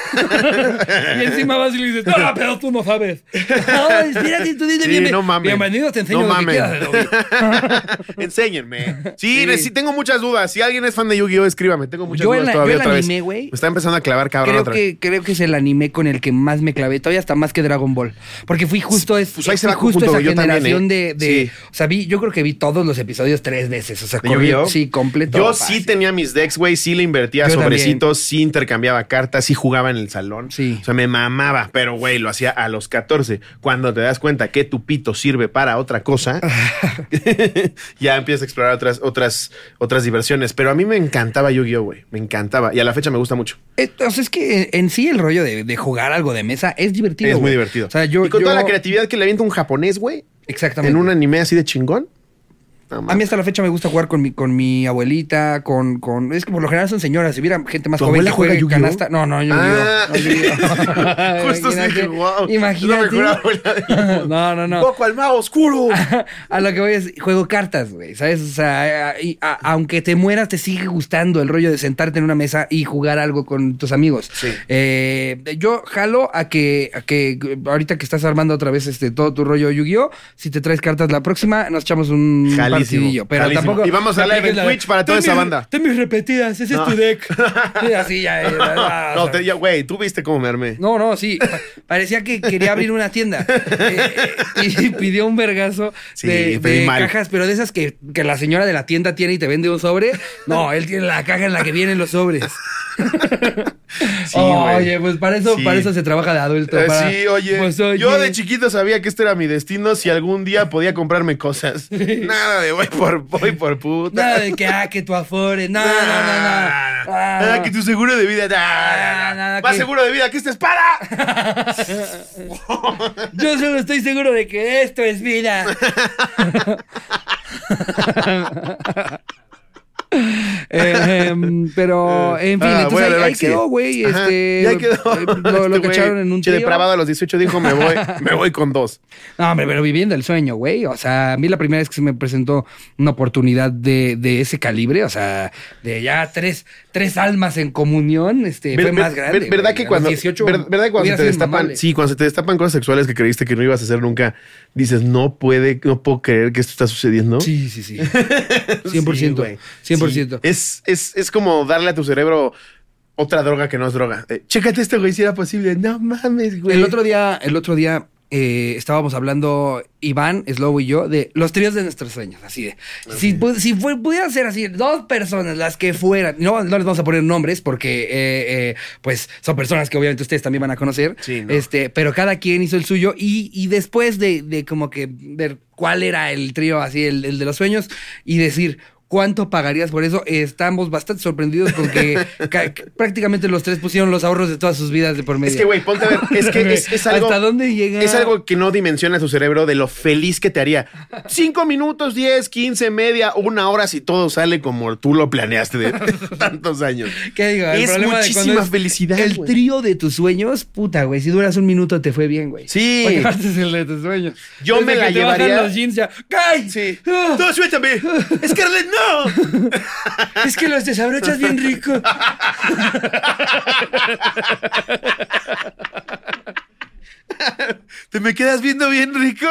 Y encima vas y le dices, no, pero tú no sabes. No, espérate, tú dile Sí, bien. no mames. Bienvenido, te enseño No lo que mames. quieras de Dobby. Enséñenme. Sí, Sí. re- sí, tengo muchas dudas. Si alguien es fan de Yu-Gi-Oh! Escríbame. Tengo muchas Yo en dudas la- todavía yo el otra anime, vez. güey, Me está empezando a clavar cabrón Creo otra vez. que, creo que es el anime con el que más me clavé, todavía hasta más que Dragon Ball. Porque fui justo, es, Pues ahí se fui va justo junto, esa yo también, generación ¿eh? de, de Sí. o sea, vi, yo creo que vi todos los episodios tres veces. O sea, ¿De corrí- Yu-Gi-Oh? sí, completo. Yo fácil. sí tenía mis decks, güey. Sí le invertía Yo sobrecitos, sí intercambiaba cartas, sí jugaba en el salón. Sí. O sea, me mamaba, pero güey, lo hacía a los catorce. Cuando te das cuenta que tu pito sirve para otra cosa, ya empiezas a explorar otras, otras, otras diversiones. Pero a mí me encantaba Yu-Gi-Oh, güey. Me encantaba. Y a la fecha me gusta mucho. Entonces es que en sí el rollo de, de jugar algo de mesa es divertido. es muy güey. divertido. O sea, yo, y con yo- toda la creatividad que le avienta un japonés, güey, Exactamente. en un anime así de chingón. No, A mí mames. hasta la fecha me gusta jugar con mi, con mi abuelita, con, con... Es que por lo general son señoras. Si hubiera gente más ¿Tu joven que abuela juega juegue Yu-Gi-Oh? canasta... No, no, yo Ah. no Yu-Gi-Oh. Justo sí dije, wow. Imagínate. Es la mejor abuela del mundo. No, no, no. Un poco al mago oscuro. A lo que voy es, juego cartas, güey, ¿sabes? O sea, a- y a- aunque te mueras, te sigue gustando el rollo de sentarte en una mesa y jugar algo con tus amigos. Sí. Eh, yo jalo a que, a que ahorita que estás armando otra vez este todo tu rollo Yu-Gi-Oh, si te traes cartas la próxima, nos echamos un Jalísimo, partidillo. Pero jalísimo. tampoco... Y vamos a no live apliques en la de, Twitch para toda "Ten esa mis- banda". ten mis repetidas, ese No. es tu deck. Sí, así ya. ya, ya, o No, sea. te, ya, güey, tú viste cómo me armé. No, no, sí. Pa- Parecía que quería abrir una tienda. Eh, eh, y pidió un vergazo Sí, de, pedí de mal. cajas, pero de esas que, que la señora de la tienda tiene y te vende un sobre. No, él tiene la caja en la que vienen los sobres. Sí, Oh, güey. oye, pues para eso, Sí. para eso se trabaja de adulto. Eh, para- sí, oye, pues, oye. yo de chiquito sabía que este era mi destino si algún día podía comprarme cosas. Nada de voy por, voy por puta. Nada de que, ah, que tu afore. No, no, no, no. Ah, Ah, que tu seguro de vida. Ah, Ah, nada, Más que- seguro de vida que esta espada. Yo solo estoy seguro de que esto es vida. Eh, em, pero, en fin, Ah, entonces bueno, ahí, la verdad ahí que sí. quedó, güey. Ajá, Este, ya quedó. eh, Lo, lo Este güey, cacharon en un che trío. depravado a los dieciocho dijo, me voy, me voy con dos. No, hombre, pero viviendo el sueño, güey. O sea, a mí la primera vez que se me presentó una oportunidad de, de ese calibre, o sea, de ya tres, tres almas en comunión, este, Ver- fue ver- más grande. ver- ¿Verdad güey. que A los cuando, dieciocho ver- verdad que cuando hubiera se te sido destapan, inmamable. sí, cuando se te destapan cosas sexuales que creíste que no ibas a hacer nunca, dices, no puede, no puedo creer que esto está sucediendo? Sí, sí, sí. cien por ciento. Sí, güey. cien por ciento. Sí. Es, es, es como darle a tu cerebro otra droga que no es droga. Eh, chécate esto, güey, si era posible. No mames, güey. El otro día, el otro día eh, estábamos hablando, Iván, Slobo y yo, de los tríos de nuestros sueños, así de. Si, pu- si fue- pudieran ser así, dos personas, las que fueran, no, no les vamos a poner nombres porque, eh, eh, pues, son personas que obviamente ustedes también van a conocer, Sí, ¿no? este, pero cada quien hizo el suyo y, y después de, de como que ver cuál era el trío, así, el, el de los sueños, y decir, ¿cuánto pagarías por eso? Estamos bastante sorprendidos con que ca- prácticamente los tres pusieron los ahorros de todas sus vidas de por medio. Es que, güey, ponte a ver, es que es, es algo... ¿Hasta dónde llega? Es algo que no dimensiona tu cerebro de lo feliz que te haría. Cinco minutos, diez, quince, media, una hora si todo sale como tú lo planeaste de tantos años. ¿Qué digo? El Es problema de cuando muchísima es felicidad, El güey. trío de tus sueños, puta, güey. Si duras un minuto te fue bien, güey. Sí. Porque aparte es el de tus sueños. Yo Desde me la que te bajan llevaría- los jeans ya. ¡Cay! Sí. Ah, ¡No, suéltame! ¡Scarlett, no! es que los desabrochas bien rico. Te me quedas viendo bien rico.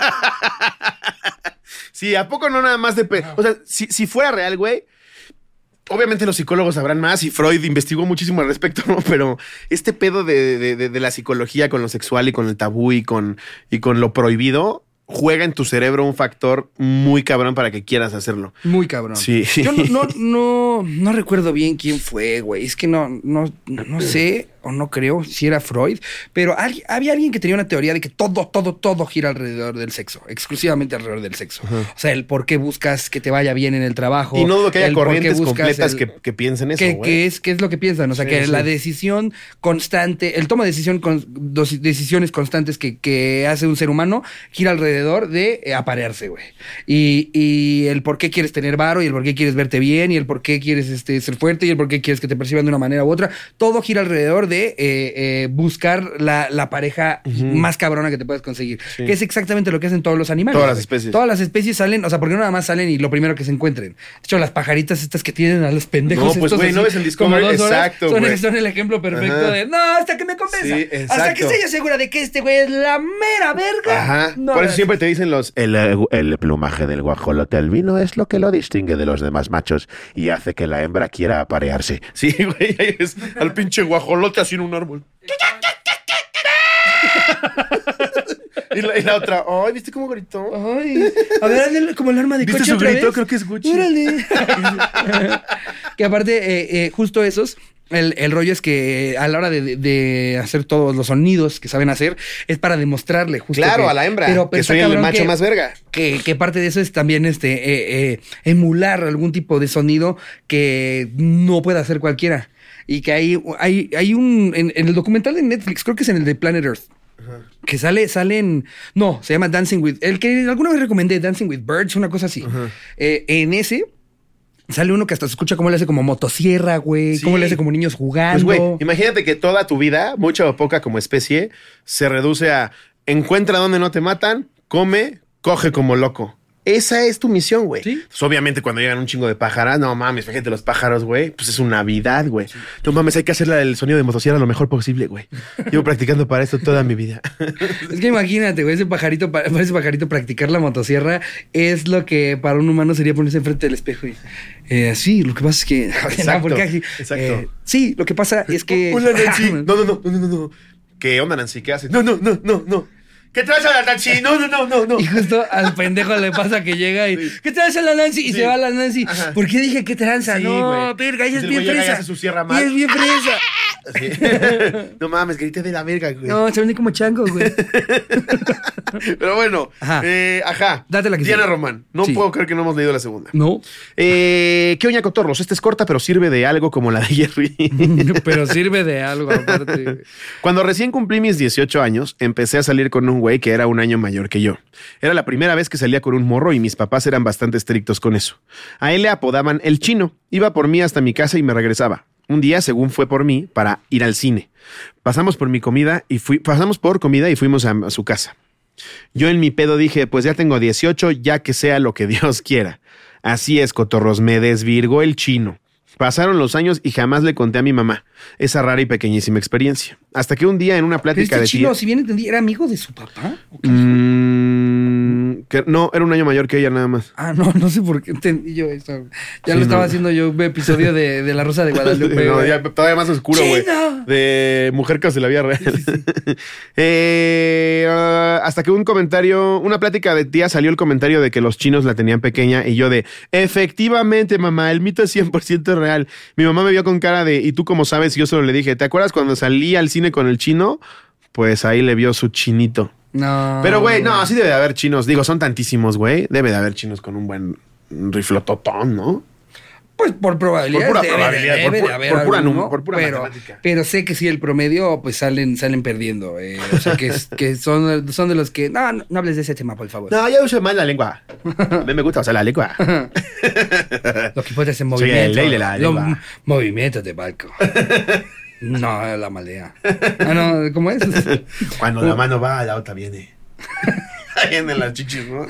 Sí, ¿a poco no nada más de... pe- O sea, si, si fuera real, güey, obviamente los psicólogos sabrán más y Freud investigó muchísimo al respecto, ¿no? Pero este pedo de, de- de- de la psicología con lo sexual y con el tabú y con, y con lo prohibido juega en tu cerebro un factor muy cabrón para que quieras hacerlo. Muy cabrón. Sí. Yo no, no, no, no recuerdo bien quién fue, güey. Es que no, no, no sé o no creo si era Freud, pero alguien- había alguien que tenía una teoría de que todo, todo, todo gira alrededor del sexo, exclusivamente alrededor del sexo. O sea, el por qué buscas que te vaya bien en el trabajo. Y no dudo que haya el por qué corrientes buscas completas el- que, que piensen eso, que, güey. que es, que es lo que piensan, o sea, Sí, que sí. la decisión constante, el toma de decisión con, dos- decisiones constantes que, que hace un ser humano gira alrededor de eh, aparearse, güey. Y, y el por qué quieres tener varo, y el por qué quieres verte bien, y el por qué quieres este, ser fuerte, y el por qué quieres que te perciban de una manera u otra. Todo gira alrededor de eh, eh, buscar la, la pareja más cabrona que te puedas conseguir. Sí. Que es exactamente lo que hacen todos los animales. Todas las güey. especies. Todas las especies salen, o sea, porque no nada más salen y lo primero que se encuentren. De hecho, las pajaritas estas que tienen a los pendejos. No, pues, estos güey, así, ¿no ves en como Discovery? dos horas, Exacto, son, güey. son el ejemplo perfecto Ajá. de no, hasta que me convenza. Sí, hasta exacto. que esté yo segura de que este güey es la mera verga. Ajá. No, Por eso no, siempre te dicen los... El, eh, el plumaje del guajolote albino es lo que lo distingue de los demás machos y hace que la hembra quiera aparearse. Sí, güey, ahí es al pinche guajolote así en un árbol. y, la, y la otra, ay, ¿viste cómo gritó? Ay, a ver, hazle como el arma de ¿Viste coche su otra grito? vez. Creo que es Gucci. Órale. Que aparte, eh, eh, justo esos, el, el rollo es que a la hora de, de- de hacer todos los sonidos que saben hacer, es para demostrarle justo Claro, que- a la hembra, pero- pero que está soy el cabrón macho que- más verga. Que, que parte de eso es también este eh, eh, emular algún tipo de sonido que no puede hacer cualquiera. Y que hay, hay, hay un. En, en el documental de Netflix, creo que es en el de Planet Earth. Que sale, salen. No, se llama Dancing with. El que alguna vez recomendé, Dancing with Birds, una cosa así. Eh, en ese. Sale uno que hasta se escucha cómo le hace como motosierra, güey. Sí. Cómo le hace como niños jugando. Pues, güey, imagínate que toda tu vida, mucha o poca como especie, se reduce a encuentra donde no te matan, come, coge como loco. Esa es tu misión, güey. Sí. Pues, obviamente, cuando llegan un chingo de pájaras, no mames, fíjate los pájaros, güey, pues es una Navidad, güey. No mames, hay que hacerle el sonido de motosierra lo mejor posible, güey. Llevo practicando para esto toda mi vida. Es que imagínate, güey, ese pajarito, pa- para ese pajarito practicar la motosierra es lo que para un humano sería ponerse enfrente del espejo y. Eh, sí, lo que pasa es que. Exacto, No, porque aquí- exacto. eh, sí, lo que pasa es que. Hola, Nancy. No, no, no, no, no, no. ¿Qué onda, Nancy? ¿Qué haces? No, no, no, no, no. ¿Qué traes a la Nancy? No, no, no, no, no. Y justo al pendejo le pasa que llega y. Sí. ¿Qué tranza la Nancy? Y Sí. se va la Nancy. Ajá. ¿Por qué dije qué tranza? Sí, no, güey. verga, ella es El bien güey llega y fresa. hace su sierra Ella mal. es bien fresa. Sí. No mames, grité de la verga, güey. No, se vende como chango, güey. Pero bueno, Ajá. Eh, ajá. Date la que Diana sigue. Román. No Sí. puedo creer que no hemos leído la segunda. No. Eh, ¿Qué oña cotorros? Esta es corta, pero sirve de algo como la de Jerry. Pero sirve de algo, aparte. Cuando recién cumplí mis dieciocho años, empecé a salir con un güey que era un año mayor que yo. Era la primera vez que salía con un morro y mis papás eran bastante estrictos con eso. A él le apodaban el chino. Iba por mí hasta mi casa y me regresaba. Un día, según fue por mí, para ir al cine. Pasamos por mi comida y fui, pasamos por comida y fuimos a, a su casa. Yo en mi pedo dije, pues ya tengo dieciocho, ya que sea lo que Dios quiera. Así es, cotorros, me desvirgó el chino. Pasaron los años y jamás le conté a mi mamá esa rara y pequeñísima experiencia. Hasta que un día en una Pero plática este de chino, tía... si bien entendí, ¿era amigo de su papá? ¿O qué? Mm, que, no, era un año mayor que ella nada más. Ah, no, no sé por qué entendí yo eso. Ya Sí, lo estaba no. haciendo yo un episodio de, de La Rosa de Guadalupe. No, güey. ya, todavía más oscuro, güey. ¡Chino! De mujer casi la vida real. Eh, uh, hasta que un comentario, una plática de tía salió el comentario de que los chinos la tenían pequeña y yo de, efectivamente, mamá, el mito es cien por ciento real. Mi mamá me vio con cara de, ¿y tú cómo sabes? Y yo solo le dije, ¿te acuerdas cuando salí al cine con el chino? Pues ahí le vio su chinito. No. Pero, güey, no, sí debe de haber chinos. Digo, son tantísimos, güey. Debe de haber chinos con un buen riflototón, ¿no? Pues por probabilidad. Por pura debe, probabilidad, debe por pu- de haber por pura alguno, num- por pura pero, matemática. pero sé que sí, el promedio, pues salen, salen perdiendo. eh, o sea, que, es- que son, son de los que. No, no, no hables de ese tema, por favor. No, yo uso más la lengua. A mí me gusta usar la lengua. Lo que puedes en Sí, movimiento. el ley de la los lengua. movimientos de barco. No, la maldea. Ah, no, ¿cómo es? Cuando la mano va, la otra viene. Vienen las chichis, ¿no?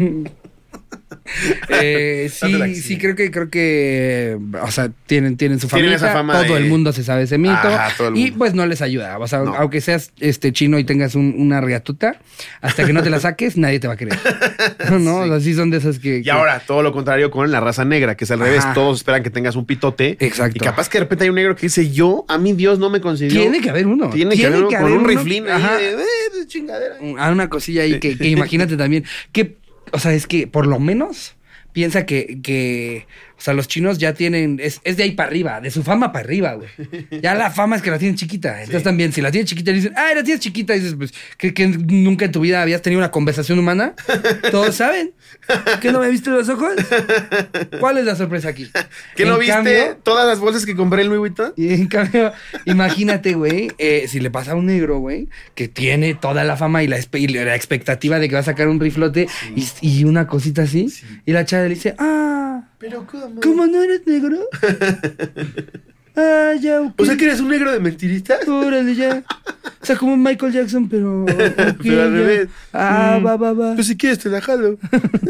Eh, Date la que sí, sigue. sí, creo que, creo que, o sea, tienen, tienen su Tienen familia, esa fama todo de- el mundo se sabe ese mito, Ajá, todo el y mundo. pues no les ayuda, o sea, No. aunque seas este chino y tengas un- una riatuta, hasta que no te la saques, nadie te va a creer, ¿no? O sea, sí son de esas que... Y que- ahora, todo lo contrario con la raza negra, que es al revés. Ajá. Todos esperan que tengas un pitote. Exacto. Y capaz que de repente hay un negro que dice, yo, a mí Dios no me concedió. Tiene que haber uno. Tiene que haber uno con un uno. riflín ahí Ajá. de, eh, de chingadera. A una cosilla ahí que, que imagínate también, que, o sea, es que por lo menos piensa que, que o sea, los chinos ya tienen, es, es de ahí para arriba, de su fama para arriba, güey. Ya la fama es que la tienen chiquita. Entonces también, si la tienes chiquita, dicen, ah, la tienes chiquita, y dices, pues, que, que nunca en tu vida habías tenido una conversación humana. Todos saben. ¿Que no me viste los ojos? ¿Cuál es la sorpresa aquí? ¿Que no En viste cambio- todas las bolsas que compré en Louis Vuitton? y en cambio, imagínate, güey, eh, si le pasa a un negro, güey, que tiene toda la fama y la, espe- y la expectativa de que va a sacar un riflote y, y una cosita así, y la chava le dice, ah, Pero ¿cómo? ¿cómo no eres negro? Ah, ya, ok. O sea que eres un negro de mentiristas. Órale, ya. O sea, como Michael Jackson, pero... ok, Pero al ya. revés. Ah, Mm. va, va, va. Pues si quieres te la jalo.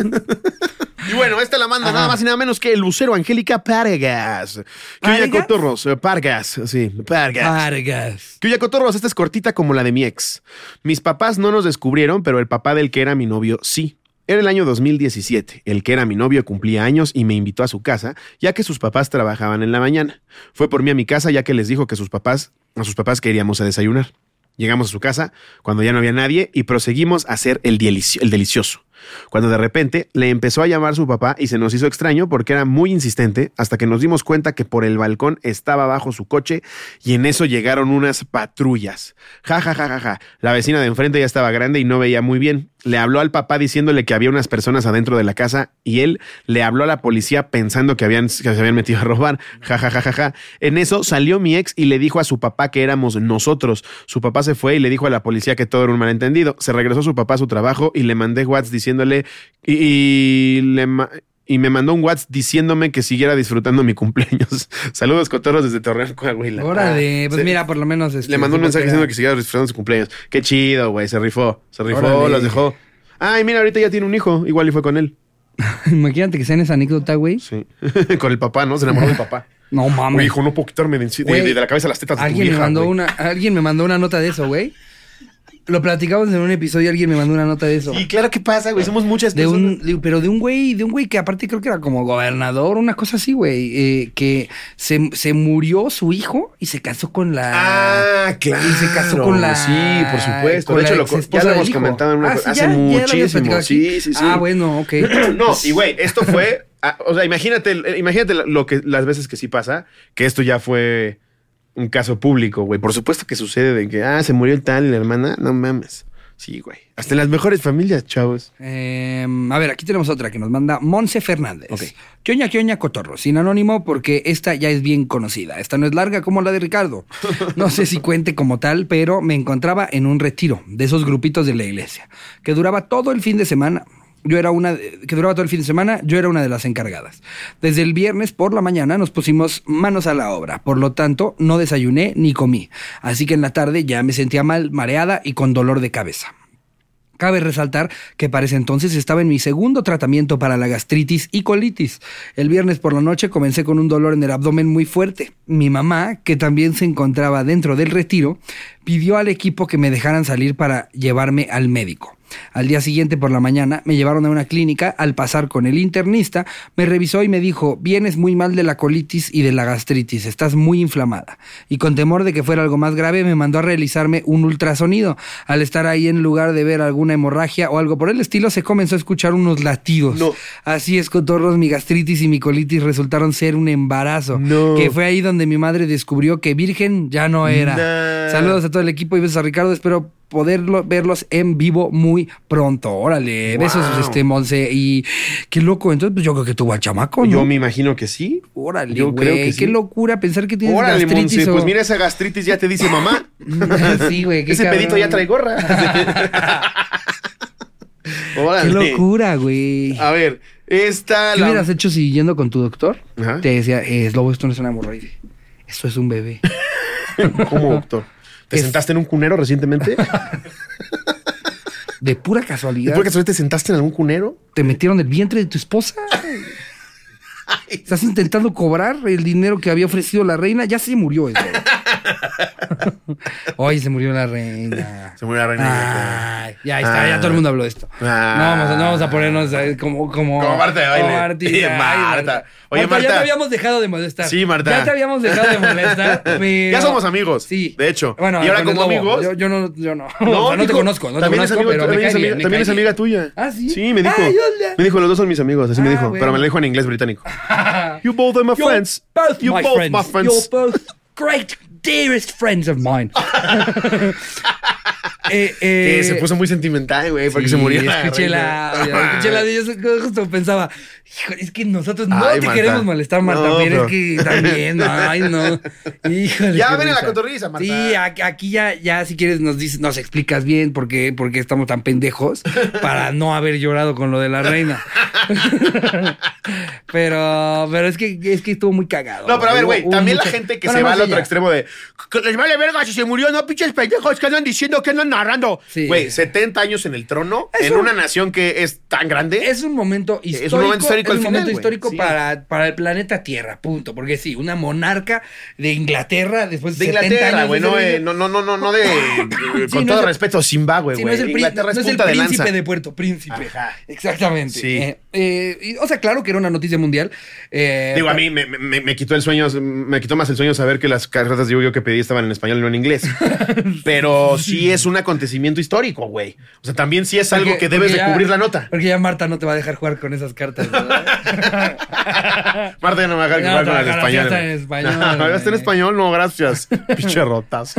Y bueno, esta la manda Ajá. nada más y nada menos que el lucero Angélica Pargas. Que oye, ¿Pargas? cotorros, eh, Pargas, sí, Pargas. Vargas. Que oye, cotorros, esta es cortita como la de mi ex. Mis papás no nos descubrieron, pero el papá del que era mi novio sí. Era el año dos mil diecisiete. El que era mi novio cumplía años y me invitó a su casa, ya que sus papás trabajaban en la mañana. Fue por mí a mi casa, ya que les dijo que sus papás, a sus papás que iríamos a desayunar. Llegamos a su casa cuando ya no había nadie y proseguimos a hacer el, delici- el delicioso. Cuando de repente le empezó a llamar su papá y se nos hizo extraño porque era muy insistente hasta que nos dimos cuenta que por el balcón estaba abajo su coche y en eso llegaron unas patrullas. Ja, ja, ja, ja, ja. La vecina de enfrente ya estaba grande y no veía muy bien. Le habló al papá diciéndole que había unas personas adentro de la casa y él le habló a la policía pensando que, habían, que se habían metido a robar. Ja, ja, ja, ja, ja. En eso salió mi ex y le dijo a su papá que éramos nosotros. Su papá se fue y le dijo a la policía que todo era un malentendido. Se regresó su papá a su trabajo y le mandé WhatsApp diciéndole y, y le ma- y me mandó un WhatsApp diciéndome que siguiera disfrutando mi cumpleaños. Saludos, cotorros, desde Torreón, Coahuila. Órale, Ah, pues se- mira, por lo menos... este, le mandó un supo mensaje que diciendo era- que siguiera disfrutando su cumpleaños. Qué chido, güey. Se rifó. Se rifó, Órale. los dejó. Ay, mira, ahorita ya tiene un hijo. Igual y fue con él. Imagínate que sea en esa anécdota, güey. Sí. Con el papá, ¿no? Se enamoró del papá. No mames. Oye, hijo, no puedo quitarme de, de, Güey, de- de la cabeza las tetas de tu Alguien vieja, me mandó güey. una, alguien me mandó una nota de eso, güey. Lo platicamos en un episodio, alguien me mandó una nota de eso. Sí, claro que pasa, güey. Somos muchas De personas. un, de- pero de un güey, de un güey que aparte creo que era como gobernador, una cosa así, güey, eh, que se, se murió su hijo y se casó con la... Ah, claro. Y se casó con la... Sí, por supuesto. con De hecho, la lo, co- exesposa ya lo del hemos hijo. comentado en una Ah, co- sí, hace ya, ya lo habías muchísimo. platicado aquí. Sí, sí, sí. Ah, bueno, ok. No, y güey, esto fue. ah, o sea, imagínate, imagínate lo que las veces que sí pasa, que esto ya fue un caso público, güey. Por supuesto que sucede de que, ah, se murió el tal y la hermana. No mames. Sí, güey. Hasta en las mejores familias, chavos. Eh, a ver, aquí tenemos otra que nos manda Monse Fernández. Ok. Quioña, quioña, cotorro. Sin anónimo porque esta ya es bien conocida. Esta no es larga como la de Ricardo. No sé si cuente como tal, pero me encontraba en un retiro de esos grupitos de la iglesia que duraba todo el fin de semana. Yo era una, que duraba todo el fin de semana, yo era una de las encargadas. Desde el viernes por la mañana nos pusimos manos a la obra, por lo tanto no desayuné ni comí. Así que en la tarde ya me sentía mal, mareada y con dolor de cabeza. Cabe resaltar que para ese entonces estaba en mi segundo tratamiento para la gastritis y colitis. El viernes por la noche comencé con un dolor en el abdomen muy fuerte. Mi mamá, que también se encontraba dentro del retiro, pidió al equipo que me dejaran salir para llevarme al médico. Al día siguiente por la mañana me llevaron a una clínica. Al pasar con el internista me revisó y me dijo: vienes muy mal de la colitis y de la gastritis, estás muy inflamada. Y con temor de que fuera algo más grave me mandó a realizarme un ultrasonido. Al estar ahí, en lugar de ver alguna hemorragia o algo por el estilo, se comenzó a escuchar unos latidos. No. Así es, cotorros, mi gastritis y mi colitis resultaron ser un embarazo. No. Que fue ahí donde mi madre descubrió que virgen ya no era. Nah. Saludos a todo el equipo y besos a Ricardo. Espero poderlo verlos en vivo muy pronto. Órale, Wow. besos, este, Monse. Y qué loco. Entonces, pues yo creo que tuvo al chamaco, ¿no? Yo me imagino que sí. Órale, Yo creo güey. que Qué sí. locura pensar que tienes Órale, gastritis. Monse, o- pues mira, esa gastritis ya te dice mamá. Sí, güey. qué Ese cabrón. pedito ya trae gorra. Qué Órale. locura, güey. A ver, esta... ¿Qué la- hubieras hecho si yendo con tu doctor Ajá. te decía, eh, Lobo, esto no es una hemorroide, esto es un bebé? ¿Cómo, doctor? ¿Te Es- sentaste en un cunero recientemente? De pura casualidad. ¿Por qué te sentaste en algún cunero? ¿Te metieron el vientre de tu esposa? ¿Estás intentando cobrar el dinero que había ofrecido la reina? Ya se murió eso. Oye, se murió la reina. Se murió la reina. Ay, ya está, Ah. ya todo el mundo habló de esto. Ah. No, vamos, a- no vamos a ponernos eh, como... Como, Como Marta de baile. como Martita. Sí, Marta. Oye, ya Marta. te habíamos dejado de molestar. Sí, Marta. Ya te habíamos dejado de molestar. pero- Ya somos amigos. Sí. De hecho. Bueno, y ahora con el como Lobo. amigos... Yo, yo no, yo no. No, O sea, no te dijo, conozco, no te también es conozco, amigo, pero me también, cae es amiga, bien, me también cae es amiga bien. tuya. ¿Ah, sí? Sí, me dijo. Ay, hola. Me dijo, los dos son mis amigos, así me Ah, dijo. bueno. Pero me lo dijo en inglés británico. You both are my You're friends. both You my both friends. my friends. You're both great, dearest friends of mine. eh, eh, Que se puso muy sentimental, güey, porque sí, se murió. la Escuché reina. la, escuché la de yo justo pensaba, hijo, es que nosotros no Ay, te Marta. queremos molestar, Marta, No, pero pero- es que también, ay, no. Híjole. Ya, qué ven a la risa. cotorriza, Marta. Sí, aquí, aquí ya, ya si quieres nos dices, nos explicas bien por qué, por qué estamos tan pendejos para no haber llorado con lo de la reina. pero, pero es que, es que estuvo muy cagado. No, pero a ver, güey, Hubo también mucha- la gente que no, se no, va más al otro ella. extremo de que les vale verga si se murió, no, pinches pendejos, que andan diciendo, que andan narrando. Sí. Güey, setenta años en el trono, Es en un- una nación que es tan grande. Es un momento histórico. Es un momento histórico es al un final, momento güey. histórico Sí. para, para el planeta Tierra, punto. Porque sí, una monarca de Inglaterra después de, de setenta Inglaterra, años güey, de no, servicio. eh, no, no, no, no, no de. con no todo es el- respeto, Zimbabue, Sí, güey. no es el, príncipe, Inglaterra no es es el punta de príncipe lanza. de Puerto Príncipe. Ajá. Exactamente. Sí. Eh, eh, y, o sea, claro que era una noticia mundial. eh, Digo, a mí me, me, me quitó el sueño, me quitó más el sueño saber que las cartas de Yu-Gi-Oh que pedí estaban en español y no en inglés. Pero sí es un acontecimiento histórico, güey. O sea, también sí es algo porque- que debes porque de ya- cubrir la nota. Porque ya Marta no te va a dejar jugar con esas cartas, ¿verdad? Marta ya no me va a dejar No, jugar con no, el no, español. ya está güey. en español, No, ya está en güey. español, no, gracias. Pinche rotas.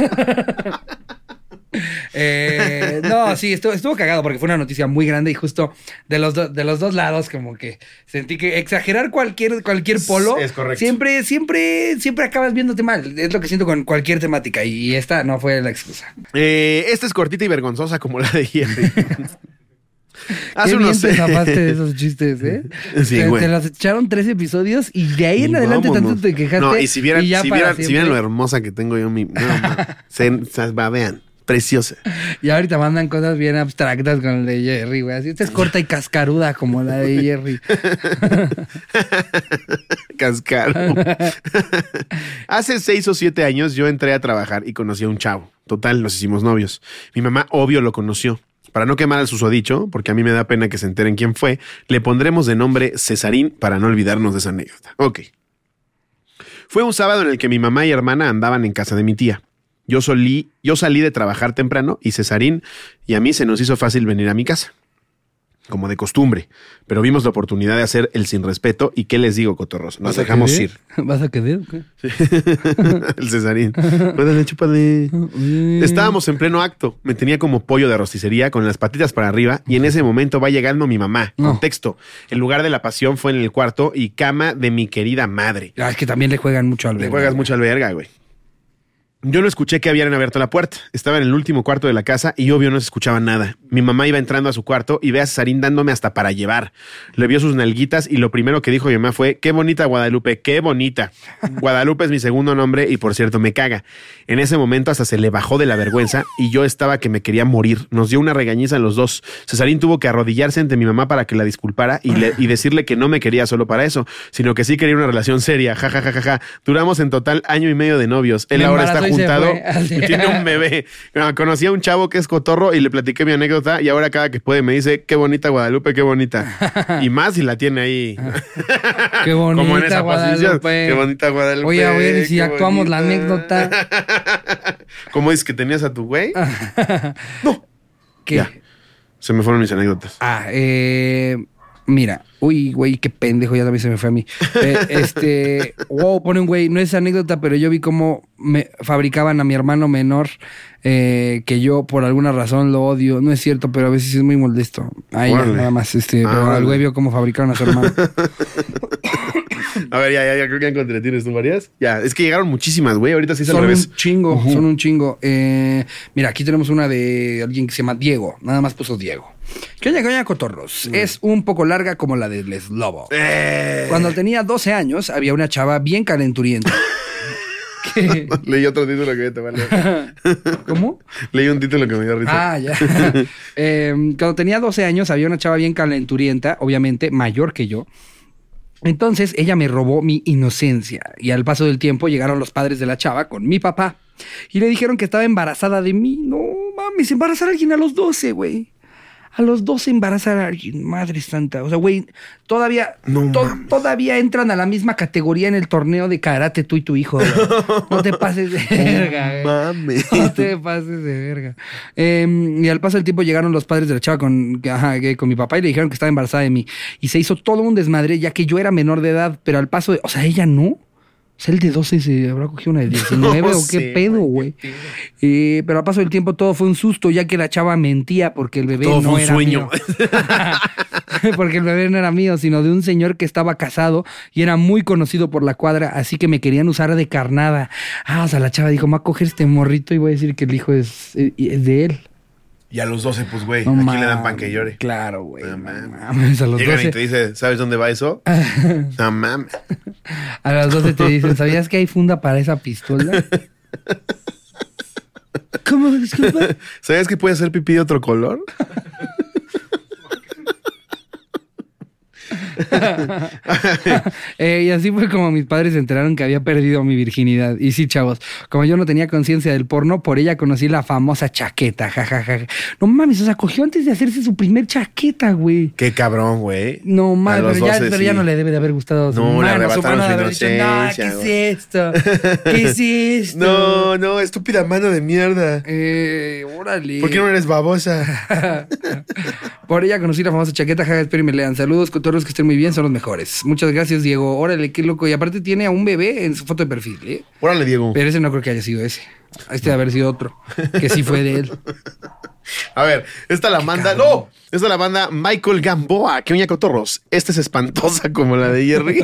Eh, no, sí, estuvo, estuvo cagado porque fue una noticia muy grande y justo de los, do- de los dos lados como que sentí que exagerar cualquier, cualquier polo Es correcto. siempre, siempre, siempre acabas viéndote mal. Es lo que siento con cualquier temática y esta no fue la excusa. Eh, esta es cortita y vergonzosa como la de Henry. Hace Qué bien unos te zafaste de esos chistes, ¿eh? Sí, te, güey. te las echaron tres episodios y de ahí en Y adelante vámonos. tanto te quejaste. No, y si vieran, ya si para vieran, si siempre. vieran lo hermosa que tengo yo, mi. No, ma- se, se- va, vean, preciosa. Y ahorita mandan cosas bien abstractas con el de Jerry, güey. Así esta es corta y cascaruda como la de Jerry. Cascaro. Hace seis o siete años yo entré a trabajar y conocí a un chavo. Total, nos hicimos novios. Mi mamá, obvio, lo conoció. Para no quemar al susodicho, porque a mí me da pena que se enteren quién fue, le pondremos de nombre Cesarín para no olvidarnos de esa anécdota. Ok. Fue un sábado en el que mi mamá y hermana andaban en casa de mi tía. Yo, solí, yo salí de trabajar temprano y Cesarín y a mí se nos hizo fácil venir a mi casa. como de costumbre, pero vimos la oportunidad de hacer el sin respeto y ¿qué les digo, cotorros? Nos dejamos ir. ¿Vas a querer o qué? Sí. El Cesarín. Chúpale, chúpale. Estábamos en pleno acto. Me tenía como pollo de rosticería con las patitas para arriba y en ese momento va llegando mi mamá. No. Contexto. El lugar de la pasión fue en el cuarto y cama de mi querida madre. Ah, es que también le juegan mucho al Le verga. juegas mucho al verga, güey. Yo no escuché que habían abierto la puerta. Estaba en el último cuarto de la casa y obvio no se escuchaba nada. Mi mamá iba entrando a su cuarto y ve a Cesarín dándome hasta para llevar. Le vio sus nalguitas y lo primero que dijo mi mamá fue: qué bonita Guadalupe, qué bonita. Guadalupe es mi segundo nombre y por cierto me caga. En ese momento hasta se le bajó de la vergüenza y yo estaba que me quería morir. Nos dio una regañiza a los dos. Cesarín tuvo que arrodillarse ante mi mamá para que la disculpara y, le, y decirle que no me quería solo para eso, sino que sí quería una relación seria. Ja, ja, ja, ja, ja. Duramos en total año y medio de novios. Él Me ahora está embarazó y se juntado fue. y tiene un bebé. No, conocí a un chavo que es cotorro y le platiqué mi anécdota y ahora cada que puede me dice: qué bonita Guadalupe, qué bonita. Y más si la tiene ahí. Qué bonita Como en esa posición. Guadalupe. Qué bonita Guadalupe. Oye, a ver, ¿y si qué actuamos la bonita. anécdota? ¿Cómo dices que tenías a tu güey? No. ¿Qué? Ya. Se me fueron mis anécdotas. Ah, eh... Mira, uy, güey, qué pendejo, ya también se me fue a mí. Eh, este, wow, pone un güey, no es anécdota, pero yo vi cómo me fabricaban a mi hermano menor, eh, que yo por alguna razón lo odio. No es cierto, pero a veces es muy molesto. Ahí ya, Órale. nada más, este, Ah, pero órale. al güey vio cómo fabricaron a su hermano. A ver, ya, ya, ya creo que ya encontré. ¿Tienes tú varias? Ya, es que llegaron muchísimas, güey. Ahorita sí es al Son revés. un chingo, son un chingo. Eh, mira, aquí tenemos una de alguien que se llama Diego. Nada más puso Diego. ¿Qué oña, qué oña, cotorros? Es un poco larga como la del Les Lobo. Eh. Cuando tenía doce años, había una chava bien calenturienta. ¿Qué? Leí otro título que te va a leer. ¿Cómo? Leí un título que me dio risa. Ah, ya. Eh, cuando tenía doce años, había una chava bien calenturienta, obviamente mayor que yo. Entonces, ella me robó mi inocencia. Y al paso del tiempo llegaron los padres de la chava con mi papá. Y le dijeron que estaba embarazada de mí. No mames, embarazar a alguien a los doce, güey. A los doce embarazar a alguien, madre santa. O sea, güey, todavía, No to- mames. todavía entran a la misma categoría en el torneo de karate tú y tu hijo, güey. No te pases de verga, güey. Mames. No te pases de verga. Eh, y al paso del tiempo llegaron los padres de la chava con, ajá, que- con mi papá y le dijeron que estaba embarazada de mí. Y se hizo todo un desmadre, ya que yo era menor de edad, pero al paso de... O sea, ella no. O sea, el de doce se habrá cogido una de diecinueve No o qué sé, pedo, güey, güey. Eh, pero al paso del tiempo todo fue un susto, ya que la chava mentía porque el bebé Todo no fue un era sueño. mío. Porque el bebé no era mío, sino de un señor que estaba casado y era muy conocido por la cuadra, así que me querían usar de carnada. Ah, o sea, la chava dijo: me voy a coger este morrito y voy a decir que el hijo es, es de él. Y a los doce, pues, güey, No aquí mames, le dan pan que llore. Claro, güey. No No mames. mames, a los Llegan y doce. te dice: ¿sabes dónde va eso? No mames. A las doce te dicen: ¿sabías que hay funda para esa pistola? ¿Cómo? Disculpa. ¿Sabes que puede hacer pipí de otro color? Eh, y así fue como mis padres se enteraron que había perdido mi virginidad. Y sí, chavos, como yo no tenía conciencia del porno, por ella conocí la famosa chaqueta, jajaja. No mames, o sea, cogió antes de hacerse su primer chaqueta, güey. Qué cabrón, güey. No A mames, los pero, ya, doce, pero ya sí. no le debe de haber gustado a su No, le mano. Su arrebataron mano su de haber dicho: no, inocencia, ¿qué güey. es esto? ¿Qué es esto? No, no, estúpida mano de mierda. Eh, órale. ¿Por qué no eres babosa? Por ella conocí la famosa chaqueta, jaja, espero y me lean. Saludos, cotorros, que estén muy bien, son los mejores. Muchas gracias, Diego. Órale, qué loco. Y aparte tiene a un bebé en su foto de perfil, ¿eh? Órale, Diego. Pero ese no creo que haya sido ese. Este debe haber sido otro, que sí fue de él. A ver, esta la manda. cabrón. ¡No! Esta la manda Michael Gamboa. ¿Qué oña, cotorros? Esta es espantosa como la de Jerry.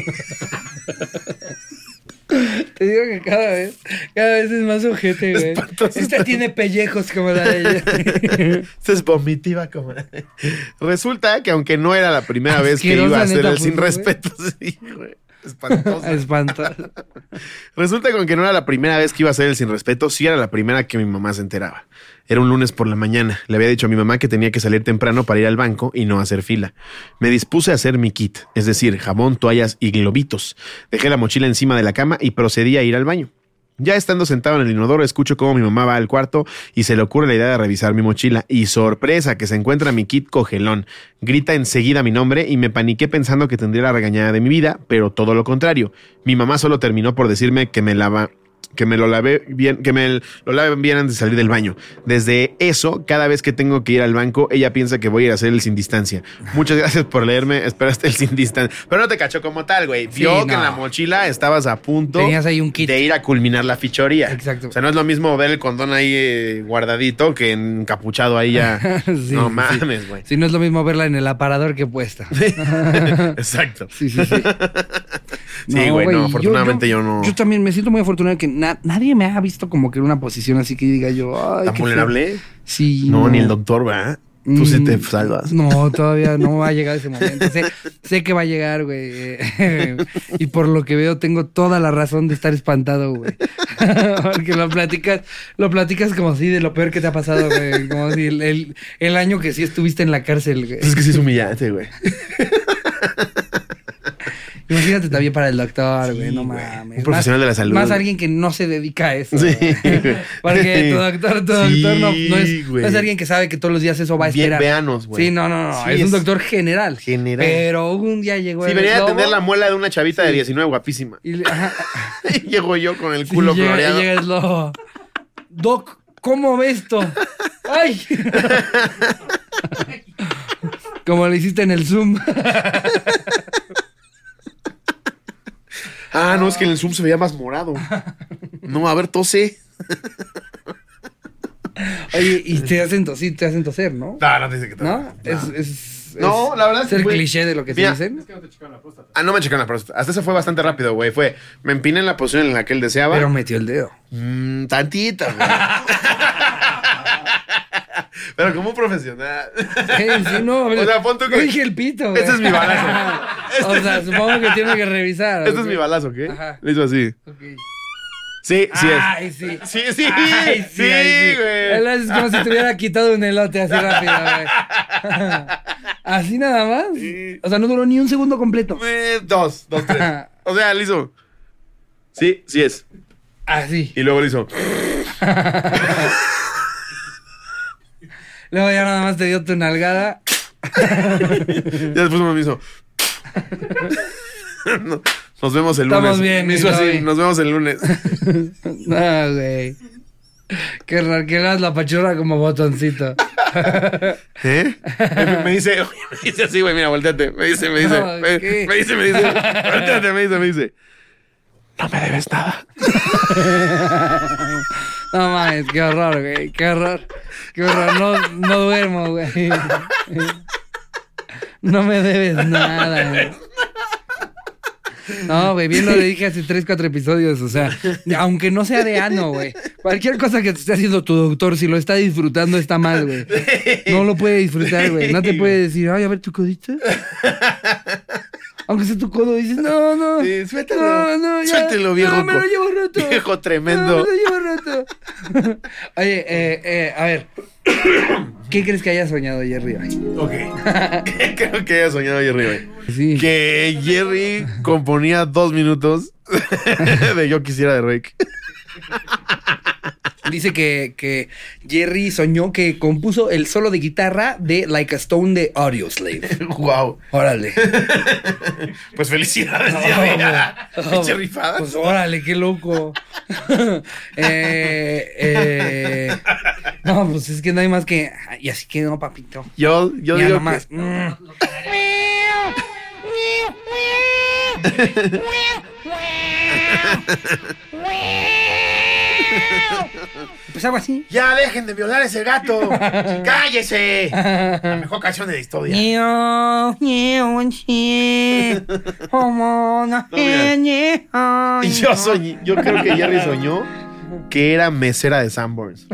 Te digo que cada vez, cada vez es más ojete, güey. Espantoso. Esta tiene pellejos como la de ella. Esta es vomitiva como la de... Resulta que aunque no era la primera vez que Asquerosa, iba a hacer neta, el pues, sin güey. respeto. Sí, güey. Espantosa. Espanta. Resulta que aunque no era la primera vez que iba a hacer el sin respeto, sí era la primera que mi mamá se enteraba. Era un lunes por la mañana. Le había dicho a mi mamá que tenía que salir temprano para ir al banco y no hacer fila. Me dispuse a hacer mi kit, es decir, jabón, toallas y globitos. Dejé la mochila encima de la cama y procedí a ir al baño. Ya estando sentado en el inodoro, escucho cómo mi mamá va al cuarto y se le ocurre la idea de revisar mi mochila. Y sorpresa, que se encuentra mi kit cogelón. Grita enseguida mi nombre y me paniqué pensando que tendría la regañada de mi vida, pero todo lo contrario. Mi mamá solo terminó por decirme que me lava... que me lo lave bien, que me lo lave bien antes de salir del baño. Desde eso, cada vez que tengo que ir al banco, ella piensa que voy a ir a hacer el sin distancia. Muchas gracias por leerme, esperaste el sin distancia. Pero no te cachó como tal, güey. Vio Sí, que no. en la mochila estabas a punto Tenías ahí un kit. de ir a culminar la fichoría. Exacto. O sea, no es lo mismo ver el condón ahí eh, guardadito que encapuchado ahí ya. Sí, no sí. mames, güey. Si no es lo mismo verla en el aparador que puesta. Exacto. Sí, sí, sí. Sí, güey, no, afortunadamente yo no- Yo también me siento muy afortunado que na- nadie me ha visto como que en una posición así que diga yo, ay, ¿Tan qué vulnerable? feo. Sí. No, ni el doctor, ¿verdad? Tú sí te salvas. No, todavía no va a llegar ese momento. Sé, sé que va a llegar, güey. Y por lo que veo, tengo toda la razón de estar espantado, güey. Porque lo platicas, lo platicas como si de lo peor que te ha pasado, güey. Como si el, el, el año que sí estuviste en la cárcel, güey. Pues es que sí es humillante, güey. Imagínate también para el doctor, güey, Sí, no güey. mames. Un profesional Más- de la salud. Más alguien que no se dedica a eso. Sí, güey. güey. Porque tu doctor, tu Sí, doctor no, no es, güey. no es alguien que sabe que todos los días eso va a Bien, esperar. véanos, güey. Sí, no, no, no. Sí, es, un es doctor general. general. Pero un día llegó Sí, el venía a lobo atender la muela de una chavita de diecinueve guapísima. y le- ajá, Y llego yo con el sí, culo llega, floreado. llega el lobo. Doc, ¿cómo ves esto? ¡Ay! Como le hiciste en el Zoom. Ah, no, es que en el Zoom se veía más morado. No, a ver, tose. Oye, y te hacen toser, te hacen toser, ¿no? No, no te dice que te ¿No? Es, es, No, es la verdad es que ser fue- cliché de lo que Mira, se dicen. Ah, no me checaron la próstata. Hasta eso fue bastante rápido, güey. Fue, me empiné en la posición en la que él deseaba. Pero metió el dedo. Mm, tantito, güey. Pero como un profesional. Sí, sí, no. O sea, pon tú que- No dije el pito, güey. Este es mi balazo. O sea, supongo que tiene que revisar. Este es ¿ok? mi balazo, ¿qué? Ajá. Le hizo así. Ok. Sí, sí Ay, es. sí. Sí, sí. Ay, sí, sí, ay, sí. güey. Es como si te hubiera quitado un elote así rápido, güey. Así nada más. Sí. O sea, no duró ni un segundo completo. Eh, dos, dos, tres. O sea, le hizo. Sí, sí es. Así. Y luego le hizo. Luego ya nada más te dio tu nalgada. Ya después me hizo. No, nos vemos el lunes. Estamos bien, Me hizo mi así. Toby. Nos vemos el lunes. No, güey. Qué raro que hagas la pachurra como botoncito. ¿Eh? Me, me dice, oye, me dice así, güey, mira, volteate. Me dice, me dice, No, me, ¿qué? me dice, me dice, volteate, me dice, me dice. No me debes nada. No mames, qué horror, güey. Qué horror. Qué horror. No, no duermo, güey. No me debes nada, güey. No, güey, bien lo le dije hace tres, cuatro episodios. O sea, aunque no sea de ano, güey. Cualquier cosa que te esté haciendo tu doctor, si lo está disfrutando, está mal, güey. No lo puede disfrutar, güey. No te puede decir, ay, a ver tu codito. Aunque sea tu codo, dices, no, no. Sí, suéltalo. No, no, ya. Suéltelo, viejo. No, me lo co- llevo roto. Viejo tremendo. No, me lo llevo roto. Oye, eh, eh, a ver. ¿Qué crees que haya soñado Jerry hoy? Ok. Creo que haya soñado Jerry, güey. Sí. Que Jerry componía dos minutos de Yo Quisiera de Rake. Dice que, que Jerry soñó que compuso el solo de guitarra de Like a Stone de Audioslave. Wow. Órale. Pues felicidades, No, Jerry. no. Pinche rifada. Pues órale, qué loco. eh, eh, no, pues es que no hay más que. Y así que no, papito. Yo, yo Ya digo nomás. que... Mm. Pues algo así. Ya dejen de violar a ese gato. ¡Cállese! La mejor canción de la historia. Y yo soñé, yo creo que Jerry soñó que era mesera de Sanborns.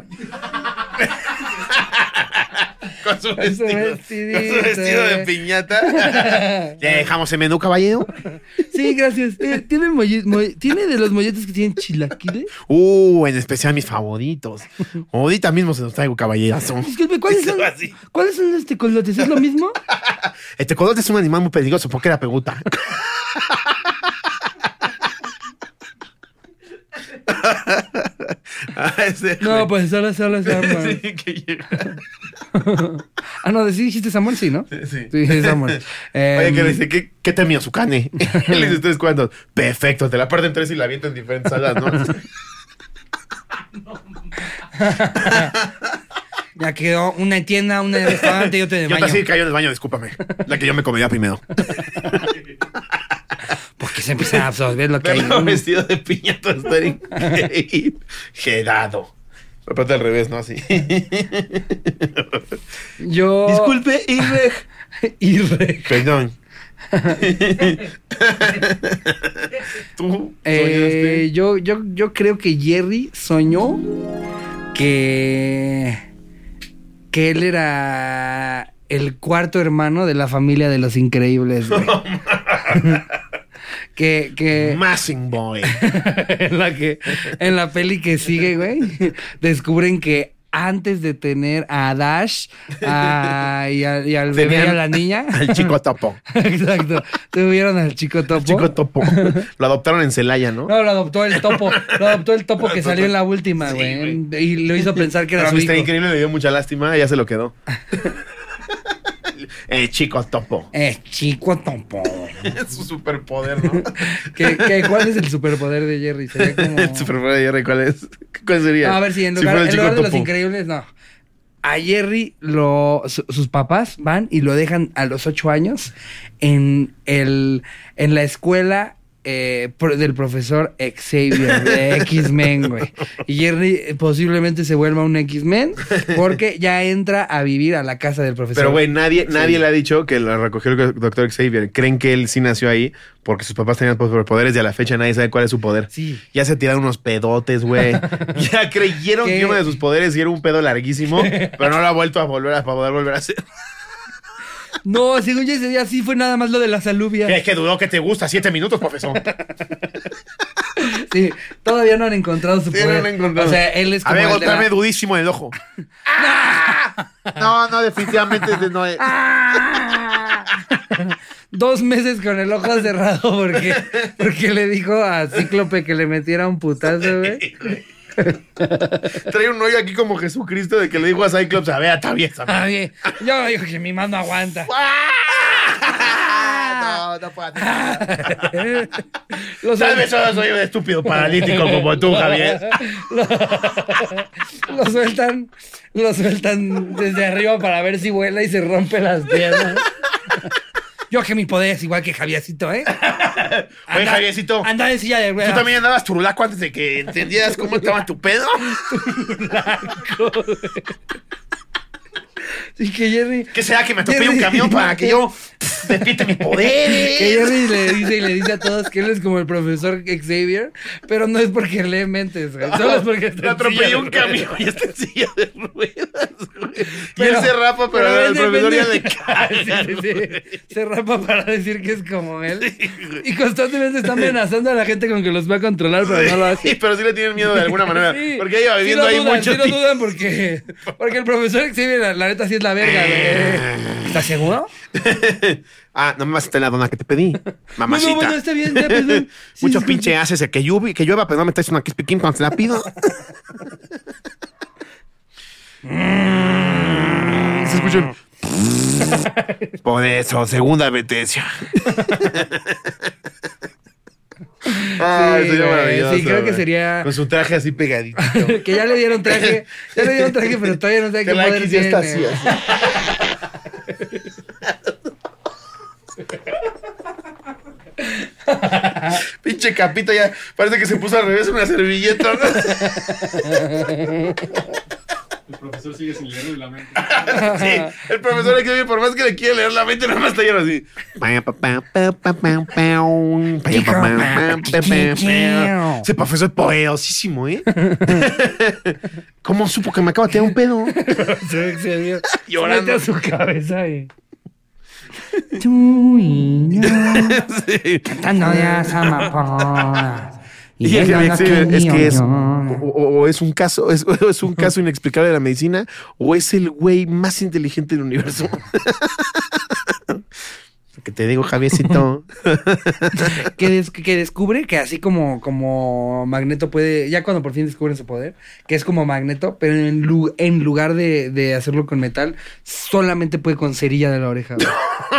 Con su Con su vestido, vestidito, con su vestido de eh. piñata. ¿Le dejamos el menú, caballero? Sí, gracias. Eh, ¿tiene, molle- mo- ¿Tiene de los molletes que tienen chilaquiles? Uh, en especial mis favoritos. Ahorita mismo se los traigo, caballerazo. Disculpe, ¿cuáles son, Así. ¿cuáles son los tecolotes? ¿Es lo mismo? Este colote es un animal muy peligroso porque era pregunta. Ah, ese, No, güey. pues solo, solo Samuel. Sí, que llega. Ah, no, sí dijiste Samuel, sí, ¿no? Sí. Sí, Samuel. Eh, Oye, que le dice, ¿qué, qué temía su cane? Le dice tres cuantos. Perfecto, te la parten tres y la avientan en diferentes salas, ¿no? Ya quedó una tienda, un restaurante y otro de Yo baño. así cayó en el baño, discúlpame. La que yo me comía primero. Porque se empieza a absorber lo que hay. Verlo vestido de piñata estar increíble. Gedado. Aparte al revés, ¿no? Así. Yo... Disculpe, Irreg. Irreg. Perdón. ¿Tú Eh, yo, yo, yo creo que Jerry soñó que, que él era el cuarto hermano de la familia de los Increíbles, güey. que, que Massing Boy. en la que en la peli que sigue, güey, descubren que antes de tener a Dash a, y, a, y al bebé y a la niña, Al chico topo. exacto, tuvieron al chico topo. Chico topo. Lo adoptaron en Celaya, ¿no? No, lo adoptó el topo. Lo adoptó el topo que salió en la última, Sí, güey. Y lo hizo pensar que era Pero su a mister hijo. Increíble le dio mucha lástima y ya se lo quedó. Eh, chico topo. Es chico topo. Es su superpoder, ¿no? ¿Qué, qué, ¿Cuál es el superpoder de Jerry? Sería como... El superpoder de Jerry, ¿cuál es? ¿Cuál sería? No, a ver si en Si lugar, fuera el en chico lugar de los topo. Increíbles, no. A Jerry, lo, su- sus papás van y lo dejan a los ocho años en, el, en la escuela eh, pro- del profesor Xavier de X-Men, güey. Y Jerry eh, posiblemente se vuelva un X-Men porque ya entra a vivir a la casa del profesor. Pero, güey, nadie, nadie le ha dicho que lo recogió el doctor Xavier. Creen que él sí nació ahí porque sus papás tenían superpoderes y a la fecha nadie sabe cuál es su poder. Sí. Ya se tiraron unos pedotes, güey. Ya creyeron ¿Qué? que uno de sus poderes sí era un pedo larguísimo, pero no lo ha vuelto a volver a poder volver a hacer. No, según yo ese día sí fue nada más lo de las alubias. Es que dudó que te gusta siete minutos, profesor. Sí, todavía no han encontrado su Sí, poder. no lo he encontrado. O sea, él es A como ver, el de la- golpeame dudísimo en el ojo. ¡Ah! No, no, definitivamente no es. Dos meses con el ojo cerrado porque, porque le dijo a Cíclope que le metiera un putazo, güey. Trae un hoyo aquí como Jesucristo de que le dijo a Cyclops, a ver, atraviesa. Ah, bien. Yo digo que mi mano aguanta. No, no puedo hacer. Lo Tal suel- vez solo soy un estúpido paralítico como tú, Javier. lo, lo sueltan, lo sueltan desde arriba para ver si vuela y se rompe las piernas. Yo que mi poder es igual que Javiercito, ¿eh? Oye, Javiercito, Anda en silla de ruedas. ¿tú también andabas turulaco antes de que entendieras cómo estaba tu pedo? Sí, que Jerry... ¿Qué será que me atropelle un Jerry- camión para que yo pff, despierte mis Que poderes? Jerry le dice y le dice a todos que él es como el profesor Xavier, pero no es porque lee mentes, güey. Solo es porque está Le en silla atropelló de un ruedas. camión y está en silla de ruedas, güey. Y Pero- él se rapa, pero, pero el vende- profesor ya vende- le cae. Sí, sí, sí. Se rapa para decir que es como él. Y constantemente está amenazando a la gente con que los va a controlar, pero no lo hace. Sí, pero sí le tienen miedo de alguna manera. Sí. Porque ella Sí viviendo lo ahí dudan, mucho sí lo tiempo. dudan porque, porque el profesor Xavier, la, la neta, sí es la verga, güey. ¿Estás seguro? Ah, no me vas a tener la dona que te pedí, mamacita. No, no, bueno, está bien, ya, perdón. Sí, Mucho sí, pinche haces que llueve, que llueva, pero no me traes una Krispy Kreme cuando te la pido. Se escuchan. Por eso, segunda advertencia. Ay, Sí, sería güey, maravilloso, sí, creo que güey. sería- Con su traje así pegadito. Que ya le dieron traje, ya le dieron traje, pero todavía no sabe qué Que la poder X ya está tiene. así, así. Pinche capito ya parece que se puso al revés una servilleta, ¿no? El profesor sigue sin leer la mente. Sí, el profesor Xavier, por más que le quiere leer la mente, nada más está lleno así. Ese profesor es poderosísimo, ¿eh? ¿Cómo supo que me acaba de tirar un pedo? Sí, Xavier. Llorando. Mete a su cabeza y... Tú y yo, Sí. cantando las amapolas. Y el vengan Xavier aquí es que es, yo. o, o- o es un caso, es, o es un caso inexplicable de la medicina, o es el güey más inteligente del universo. Que te digo, Javiercito. que, des- que descubre que así como, como Magneto puede, ya cuando por fin descubren su poder, que es como Magneto, pero en, lu- en lugar de, de hacerlo con metal, solamente puede con cerilla de la oreja. güey.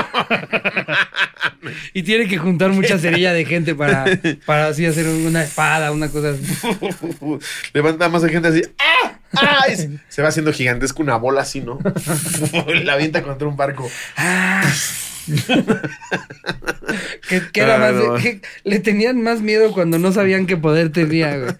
Y tiene que juntar mucha cerilla de gente para, para así hacer una espada, una cosa así. Levanta más a gente así. ¡Ah! ¡Ah! Y se- se va haciendo gigantesco una bola así, ¿no? La avienta contra un barco. Ah. que, que era Ah, más de- no. que le tenían más miedo cuando no sabían qué poder tenía, güey.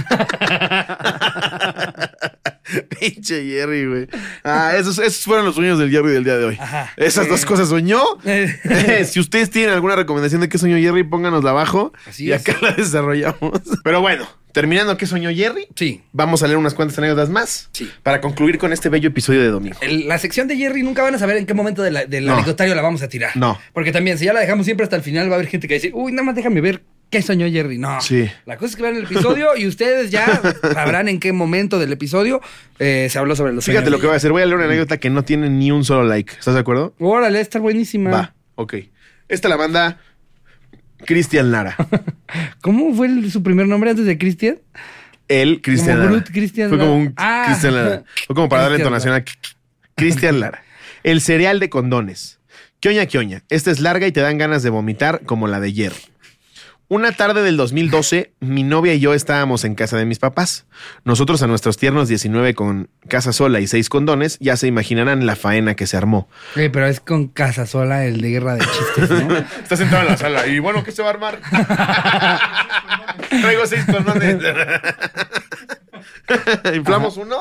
Pinche Jerry, güey. Ah, esos, esos fueron los sueños del Jerry del día de hoy. Ajá. Esas Eh. dos cosas soñó. Eh, si ustedes tienen alguna recomendación de qué soñó Jerry, pónganosla abajo. Así y es. acá la desarrollamos. Pero bueno, terminando qué soñó Jerry, Sí. vamos a leer unas cuantas anécdotas más. Sí. Para concluir con este bello episodio de domingo. El- la sección de Jerry nunca van a saber en qué momento de la- del No. anecdotario la vamos a tirar. No. Porque también, si ya la dejamos siempre hasta el final, va a haber gente que va a decir, uy, nada más déjame ver qué soñó Jerry. No. Sí. La cosa es que vean el episodio y ustedes ya sabrán en qué momento del episodio eh, se habló sobre los Fíjate sueños. lo que voy a hacer. Voy a leer una anécdota que no tiene ni un solo like. ¿Estás de acuerdo? Órale, está buenísima. Va, ok. Esta la manda Cristian Lara. ¿Cómo fue el- su primer nombre antes de Cristian? Él, Cristian Como Lara. Groot, Cristian Fue como Lara. un Ah. Cristian Lara. Fue como para darle Cristian entonación a Cristian Lara. El cereal de condones. Quioña, quioña. Esta es larga y te dan ganas de vomitar como la de Jerry. Una tarde del dos mil doce, mi novia y yo estábamos en casa de mis papás. Nosotros a nuestros tiernos diecinueve con casa sola y seis condones, ya se imaginarán la faena que se armó. Eh, pero es con Casasola, el de Guerra de Chistes, ¿no? Está sentado en la sala y bueno, ¿qué se va a armar? Traigo seis condones. ¿Inflamos uno?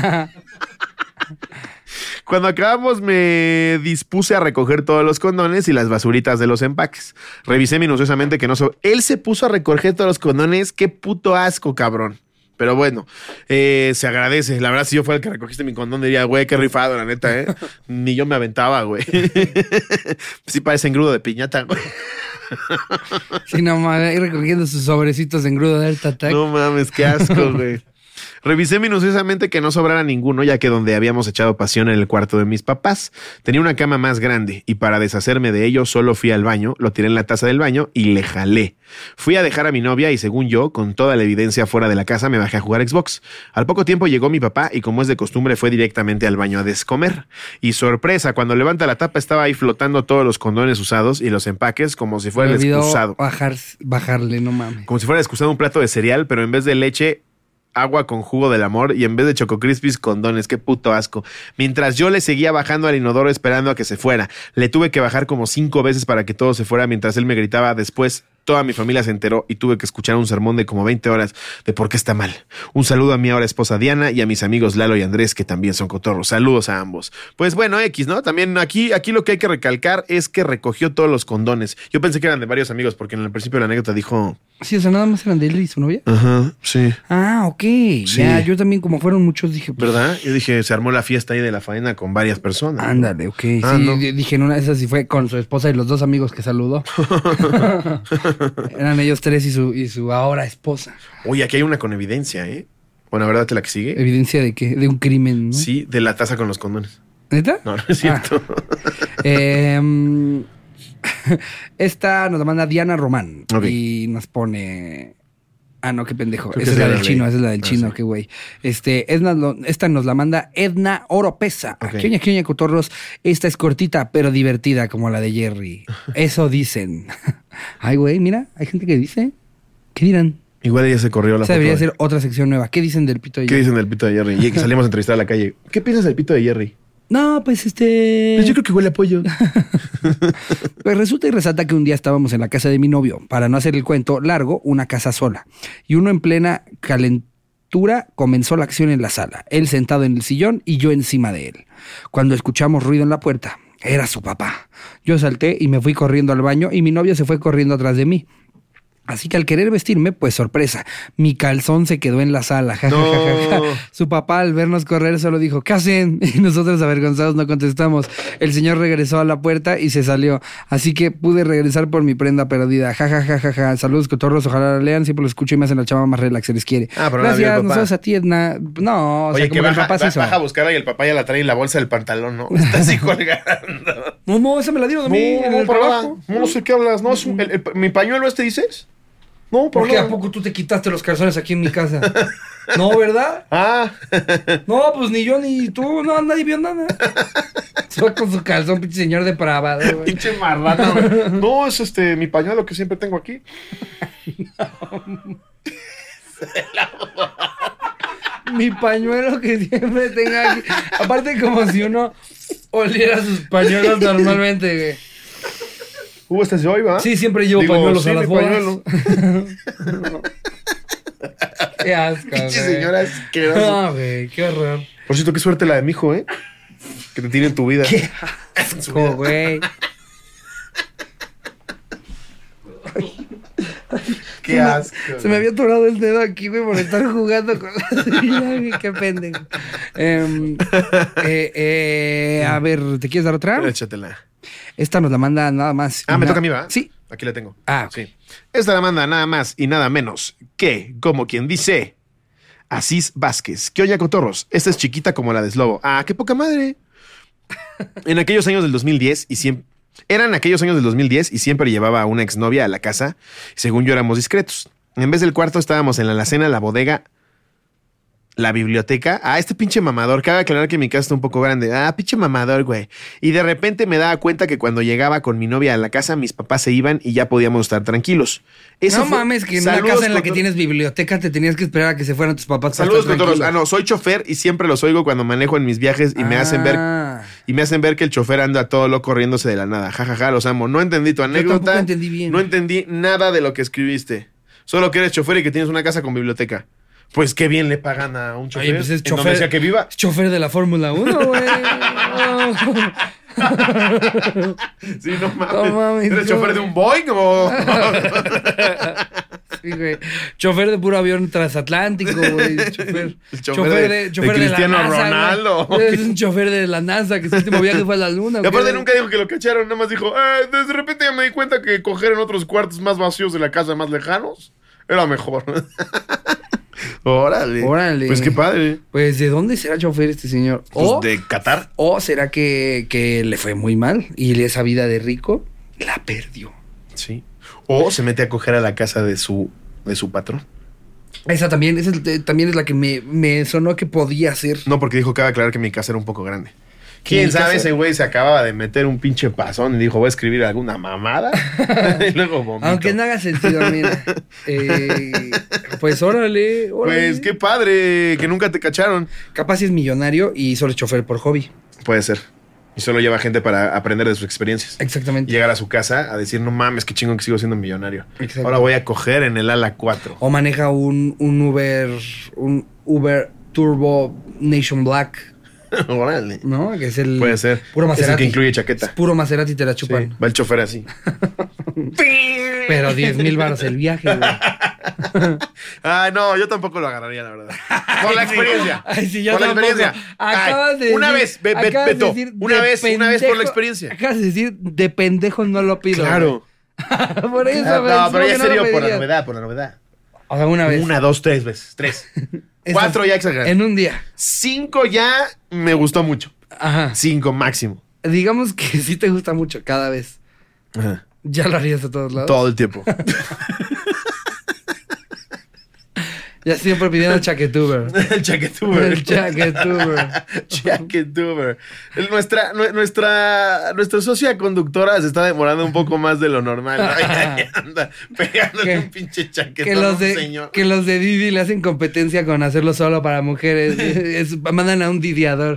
Cuando acabamos me dispuse a recoger todos los condones y las basuritas de los empaques. Revisé minuciosamente que no... So Él se puso a recoger todos los condones. Qué puto asco, cabrón. Pero bueno, eh, se agradece. La verdad, si yo fuera el que recogiste mi condón, diría, güey, qué rifado, la neta, ¿eh? Ni yo me aventaba, güey. Sí parece engrudo de piñata, güey. Sí, no mames, ahí recogiendo sus sobrecitos en grudo de Art Attack. No mames, qué asco, güey. Revisé minuciosamente que no sobrara ninguno, ya que donde habíamos echado pasión en el cuarto de mis papás, tenía una cama más grande y para deshacerme de ello solo fui al baño, lo tiré en la taza del baño y le jalé. Fui a dejar a mi novia y según yo, con toda la evidencia fuera de la casa, me bajé a jugar Xbox. Al poco tiempo llegó mi papá y como es de costumbre fue directamente al baño a descomer. Y sorpresa, cuando levanta la tapa estaba ahí flotando todos los condones usados y los empaques como si fuera Me el olvidó excusado. bajar, bajarle, no mames. Como si fuera excusado un plato de cereal, pero en vez de leche, agua con jugo del amor y en vez de Choco Crispies, condones. Qué puto asco. Mientras yo le seguía bajando al inodoro esperando a que se fuera. Le tuve que bajar como cinco veces para que todo se fuera mientras él me gritaba. Después toda mi familia se enteró y tuve que escuchar un sermón de como veinte horas de por qué está mal. Un saludo a mi ahora esposa Diana y a mis amigos Lalo y Andrés, que también son cotorros. Saludos a ambos. Pues bueno, X, ¿no? También aquí, aquí lo que hay que recalcar es que recogió todos los condones. Yo pensé que eran de varios amigos porque en el principio de la anécdota dijo... Sí, o sea, nada más eran de él y su novia. Ajá, sí. Ah, ok. Ya, yo también, como fueron muchos, dije, pues, ¿Verdad? Yo dije, se armó la fiesta ahí de la faena con varias personas. ándale, ok. Ah, sí, no. di- dije, en una de esas sí fue con su esposa y los dos amigos que saludó. Eran ellos tres y su, y su ahora esposa. Oye, aquí hay una con evidencia, ¿eh? Bueno, ¿verdad que la que sigue? Evidencia de que, de un crimen, ¿no? Sí, de la taza con los condones. ¿Neta? No, no es cierto. Eh, esta nos la manda Diana Román. Ok. Y nos pone. Ah, no, qué pendejo. Creo que Esa es es la Diana del chino, Ley. esa es la del Ah, chino, sí. qué güey. Este, Edna lo- esta nos la manda Edna Oropesa. Ok. Quioña, quioña, cotorros. Esta es cortita, pero divertida, como la de Jerry. Eso dicen. Ay, güey, mira, hay gente que dice. ¿Qué dirán? Igual ella se corrió la Esa debería foto de- ser otra sección nueva. ¿Qué dicen del pito de ¿Qué Jerry? dicen del pito de Jerry? Y que salimos a entrevistar a la calle. ¿Qué piensas del pito de Jerry? No, pues este. Pues yo creo que huele a pollo. Pues resulta y resalta que un día estábamos en la casa de mi novio, para no hacer el cuento largo, una casa sola. Y uno en plena calentura comenzó la acción en la sala, él sentado en el sillón y yo encima de él. Cuando escuchamos ruido en la puerta, era su papá. Yo salté y me fui corriendo al baño y mi novio se fue corriendo atrás de mí. Así que al querer vestirme, pues sorpresa, mi calzón se quedó en la sala. Ja, ja, ja, ja, ja. No. Su papá al vernos correr solo dijo, ¿qué hacen? Y nosotros avergonzados no contestamos. El señor regresó a la puerta y se salió. Así que pude regresar por mi prenda perdida. Ja, ja, ja, ja, ja. Saludos, cotorros. Ojalá la lean. Siempre lo escucho y me hacen la chava más relax. Se les quiere. Ah, pero no la vio gracias. el papá. Nosotros a ti, Edna. No, o Oye, sea, que como baja, el papá se ba- hizo. baja a buscarla y el papá ya la trae en la bolsa del pantalón, ¿no? Está así colgando. No, no, esa me la dieron a mí No, en no, el para trabajo. nada. No, no sé qué hablas. No, es un- el- el- ¿mi pañuelo este dices? No, ¿Por para qué a nada. poco tú te quitaste los calzones aquí en mi casa? No, ¿verdad? Ah, No, pues ni yo ni tú, no, nadie vio nada. Se va con su calzón, pinche señor depravado, güey. pinche marrana, güey. No, es este, mi pañuelo que siempre tengo aquí. Mi pañuelo que siempre tenga aquí. Aparte, como si uno oliera sus pañuelos normalmente, güey. Uh, este es de hoy, ¿va? Sí, siempre llevo Digo, pañuelos sí, a las mi bodas. pañuelo. Qué asco, Pinche güey. señora asquerosa. No, güey, qué horror. Por cierto, qué suerte la de mi hijo, ¿eh? Que te tiene en tu vida. Qué asco, güey. Qué asco. Se me había atorado el dedo aquí, güey, por estar jugando con la silla, güey. Qué pendejo. Em, eh, eh, a ver, ¿te quieres dar otra? Échatela. Esta nos la manda nada más. Ah, y me na- toca a mí, ¿va? Sí. Aquí la tengo. Ah, ok. Sí. Esta la manda nada más y nada menos que, como quien dice, Asís Vázquez. ¿Qué oña, cotorros? Esta es chiquita como la de Slobo. Ah, qué poca madre. En aquellos años del dos mil diez y siempre... Eran aquellos años del dos mil diez y siempre llevaba a una exnovia a la casa. Según yo éramos discretos. En vez del cuarto estábamos en la alacena, la bodega, la biblioteca. Ah, este pinche mamador. Cabe aclarar que mi casa está un poco grande. Ah, pinche mamador, güey. Y de repente me daba cuenta que cuando llegaba con mi novia a la casa, mis papás se iban y ya podíamos estar tranquilos. Eso No fue- mames, que en una Saludos, casa en la que cotor- tienes biblioteca te tenías que esperar a que se fueran tus papás. para Saludos, estar cotorros. tranquilo. Ah, no, soy chofer y siempre los oigo cuando manejo en mis viajes y me hacen ver Ah. y me hacen ver que el chofer anda todo loco riéndose de la nada. Ja, ja, ja, los amo. No entendí tu anécdota. tampoco entendí bien. No entendí nada de lo que escribiste. Solo que eres chofer y que tienes una casa con biblioteca. Pues qué bien le pagan a un chofer. Oye, pues es en donde chofer. sea que viva. Es chofer de la Fórmula uno, güey. Sí, no mames. No mames, ¿Eres no. chofer de un Boeing o...? Sí, güey. Chofer de puro avión transatlántico, güey. Chofer, El chofer de- de Cristiano la NASA, Ronaldo. güey. Es un chofer de la NASA que su último viaje fue a la luna. Y aparte güey. nunca dijo que lo cacharon, nada más dijo, eh, de repente ya me di cuenta que coger en otros cuartos más vacíos de la casa más lejanos era mejor. Órale. Órale. Pues qué padre. Pues, ¿de dónde será chofer este señor? Pues O, de Qatar. o será que, que le fue muy mal y esa vida de rico la perdió. Sí. O se mete a coger a la casa de su, de su patrón. Esa también, esa es- eh, también es la que me, me sonó que podía ser. No, porque dijo, cabe aclarar que mi casa era un poco grande. ¿Quién mi sabe? casa- Ese güey se acababa de meter un pinche pasón y dijo, voy a escribir alguna mamada. Y luego vomito. Aunque no haga sentido, mira. Eh, pues órale, órale. Pues qué padre, que nunca te cacharon. Capaz si es millonario y solo es chofer por hobby. Puede ser. Y solo lleva gente para aprender de sus experiencias. Exactamente. Llegar a su casa a decir, no mames, qué chingón que sigo siendo millonario. Exacto. Ahora voy a coger en el ala cuatro. O maneja un, un Uber, un Uber Turbo Nation Black, Órale. ¿no? Que es el... Puede ser. Puro Es el Maserati. que incluye Es chaqueta. puro Maserati, te la Sí, chupan. va el chofer así. Pero diez mil baros el viaje, güey. Ah, no, yo tampoco lo agarraría, la verdad. Por la experiencia. Ay, sí, yo por la tampoco. experiencia. Acabas Ay, de una decir- vez, Be- Be- acabas de Beto, decir una de vez, una vez por la pendejo- experiencia. Acabas de decir, de pendejo no lo pido. Claro. güey. Por eso, Ah, güey, no, pero ¿cómo ya que en no lo serio, por la pedirías? novedad, por la novedad. O sea, una vez. Una, dos, tres veces. Tres. Esas- Cuatro ya exageré. En un día. Cinco ya me gustó mucho. Ajá. Cinco máximo. Digamos que sí te gusta mucho cada vez. Ajá. Ya lo harías de todos lados. Todo el tiempo. Ya siempre pidiendo chaquetuber. El chaquetuber. El chaquetuber. Chaquetuber. El- Nuestra, nue- nuestra, nuestra socia conductora se está demorando un poco más de lo normal. ¿no? Ahí anda pegándole Que- un pinche chaquetón Que a los, un de, señor. que los de Didi le hacen competencia con hacerlo solo para mujeres. Es- mandan a un didiador.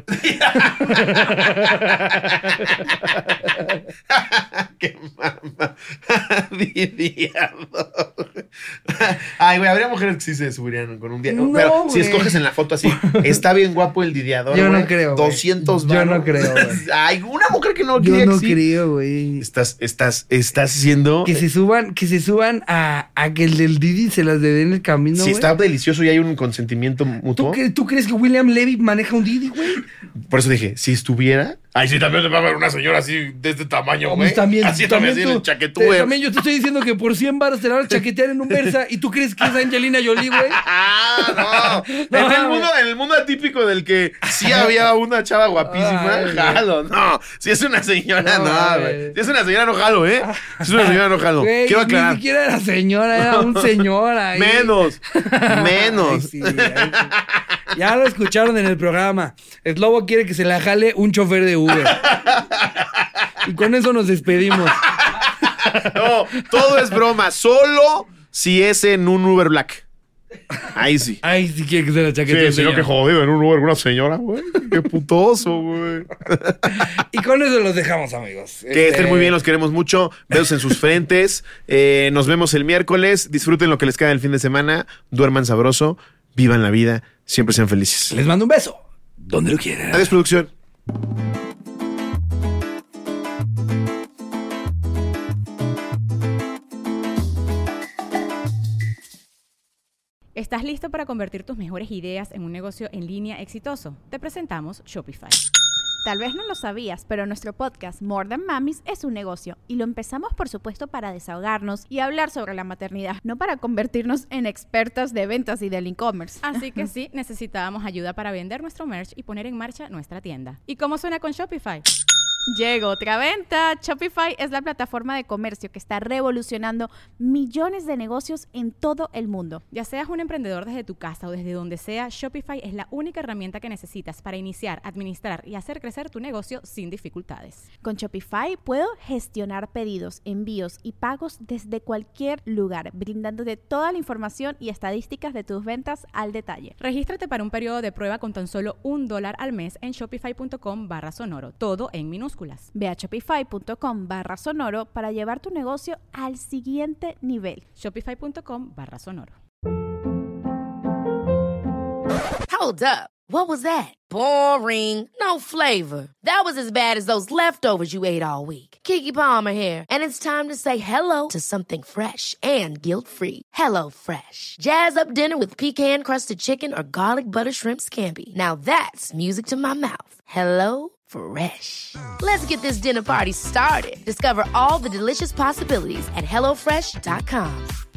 Qué mama. Didiador. Ay, güey, habría mujeres que sí se subirían con un día. No, Pero si güey. escoges en la foto así, está bien guapo el didiador. Yo no güey, creo, güey. doscientos Yo varos. no creo, güey. Ay, una mujer que no Yo quiere no que sí. creo, güey. Estás, estás, estás haciendo. Que se suban, que se suban a, a que el del Didi se las dé en el camino, Si güey. está delicioso y hay un consentimiento ¿Tú, mutuo. cre- ¿Tú crees que William Levy maneja un Didi, güey? Por eso dije, si estuviera, Ay, sí, también te va a ver una señora así de este tamaño, No, güey. pues también, así también, así en tú, el chaquetú, te- güey. también yo te estoy diciendo que por cien baros te la van a chaquetear en un Versa y tú crees que es Angelina Jolie, güey. Ah, no. No, en, el mames. mundo, en el mundo atípico del que sí había una chava guapísima, Ay, jalo. No, si es una señora, No, no, mames. güey. Si es una señora, no jalo, ¿eh? Si es una señora, no jalo. Güey, Quiero ni aclarar. siquiera era señora, era un señor ahí. Menos. Ay, Menos. sí, ay, sí. Ya lo escucharon en el programa. Slobo quiere que se la jale un chofer de Uber. Y con eso nos despedimos. No, todo es broma. Solo si es en un Uber Black. Ahí sí. Ay, sí quiere que se la chaquetee. Sí, sino que jodido en un Uber con una señora, güey. Qué putoso, güey. Y con eso los dejamos, amigos. Que Este, estén muy bien, los queremos mucho. Besos en sus frentes. Eh, nos vemos el miércoles. Disfruten lo que les queda del fin de semana. Duerman sabroso. Vivan la vida. Siempre sean felices. Les mando un beso. Donde lo quieran. Adiós, producción. ¿Estás listo para convertir tus mejores ideas en un negocio en línea exitoso? Te presentamos Shopify. Tal vez no lo sabías, pero nuestro podcast More Than Mamis es un negocio y lo empezamos por supuesto para desahogarnos y hablar sobre la maternidad, no para convertirnos en expertas de ventas y del e-commerce. Así que sí, necesitábamos ayuda para vender nuestro merch y poner en marcha nuestra tienda. ¿Y cómo suena con Shopify? Llegó otra venta. Shopify es la plataforma de comercio que está revolucionando millones de negocios en todo el mundo. Ya seas un emprendedor desde tu casa o desde donde sea, Shopify es la única herramienta que necesitas para iniciar, administrar y hacer crecer tu negocio sin dificultades. Con Shopify puedo gestionar pedidos, envíos y pagos desde cualquier lugar, brindándote toda la información y estadísticas de tus ventas al detalle. Regístrate para un periodo de prueba con tan solo un dólar al mes en shopify.com barra sonoro, todo en minúsculas. Ve a shopify.com barra sonoro para llevar tu negocio al siguiente nivel. Shopify.com barra sonoro. Hold up. What was that? Boring. No flavor. That was as bad as those leftovers you ate all week. Keke Palmer here, and it's time to say hello to something fresh and guilt-free. Hello Fresh. Jazz up dinner with pecan-crusted chicken or garlic butter shrimp scampi. Now that's music to my mouth. Hello Fresh. Let's get this dinner party started. Discover all the delicious possibilities at hello fresh dot com.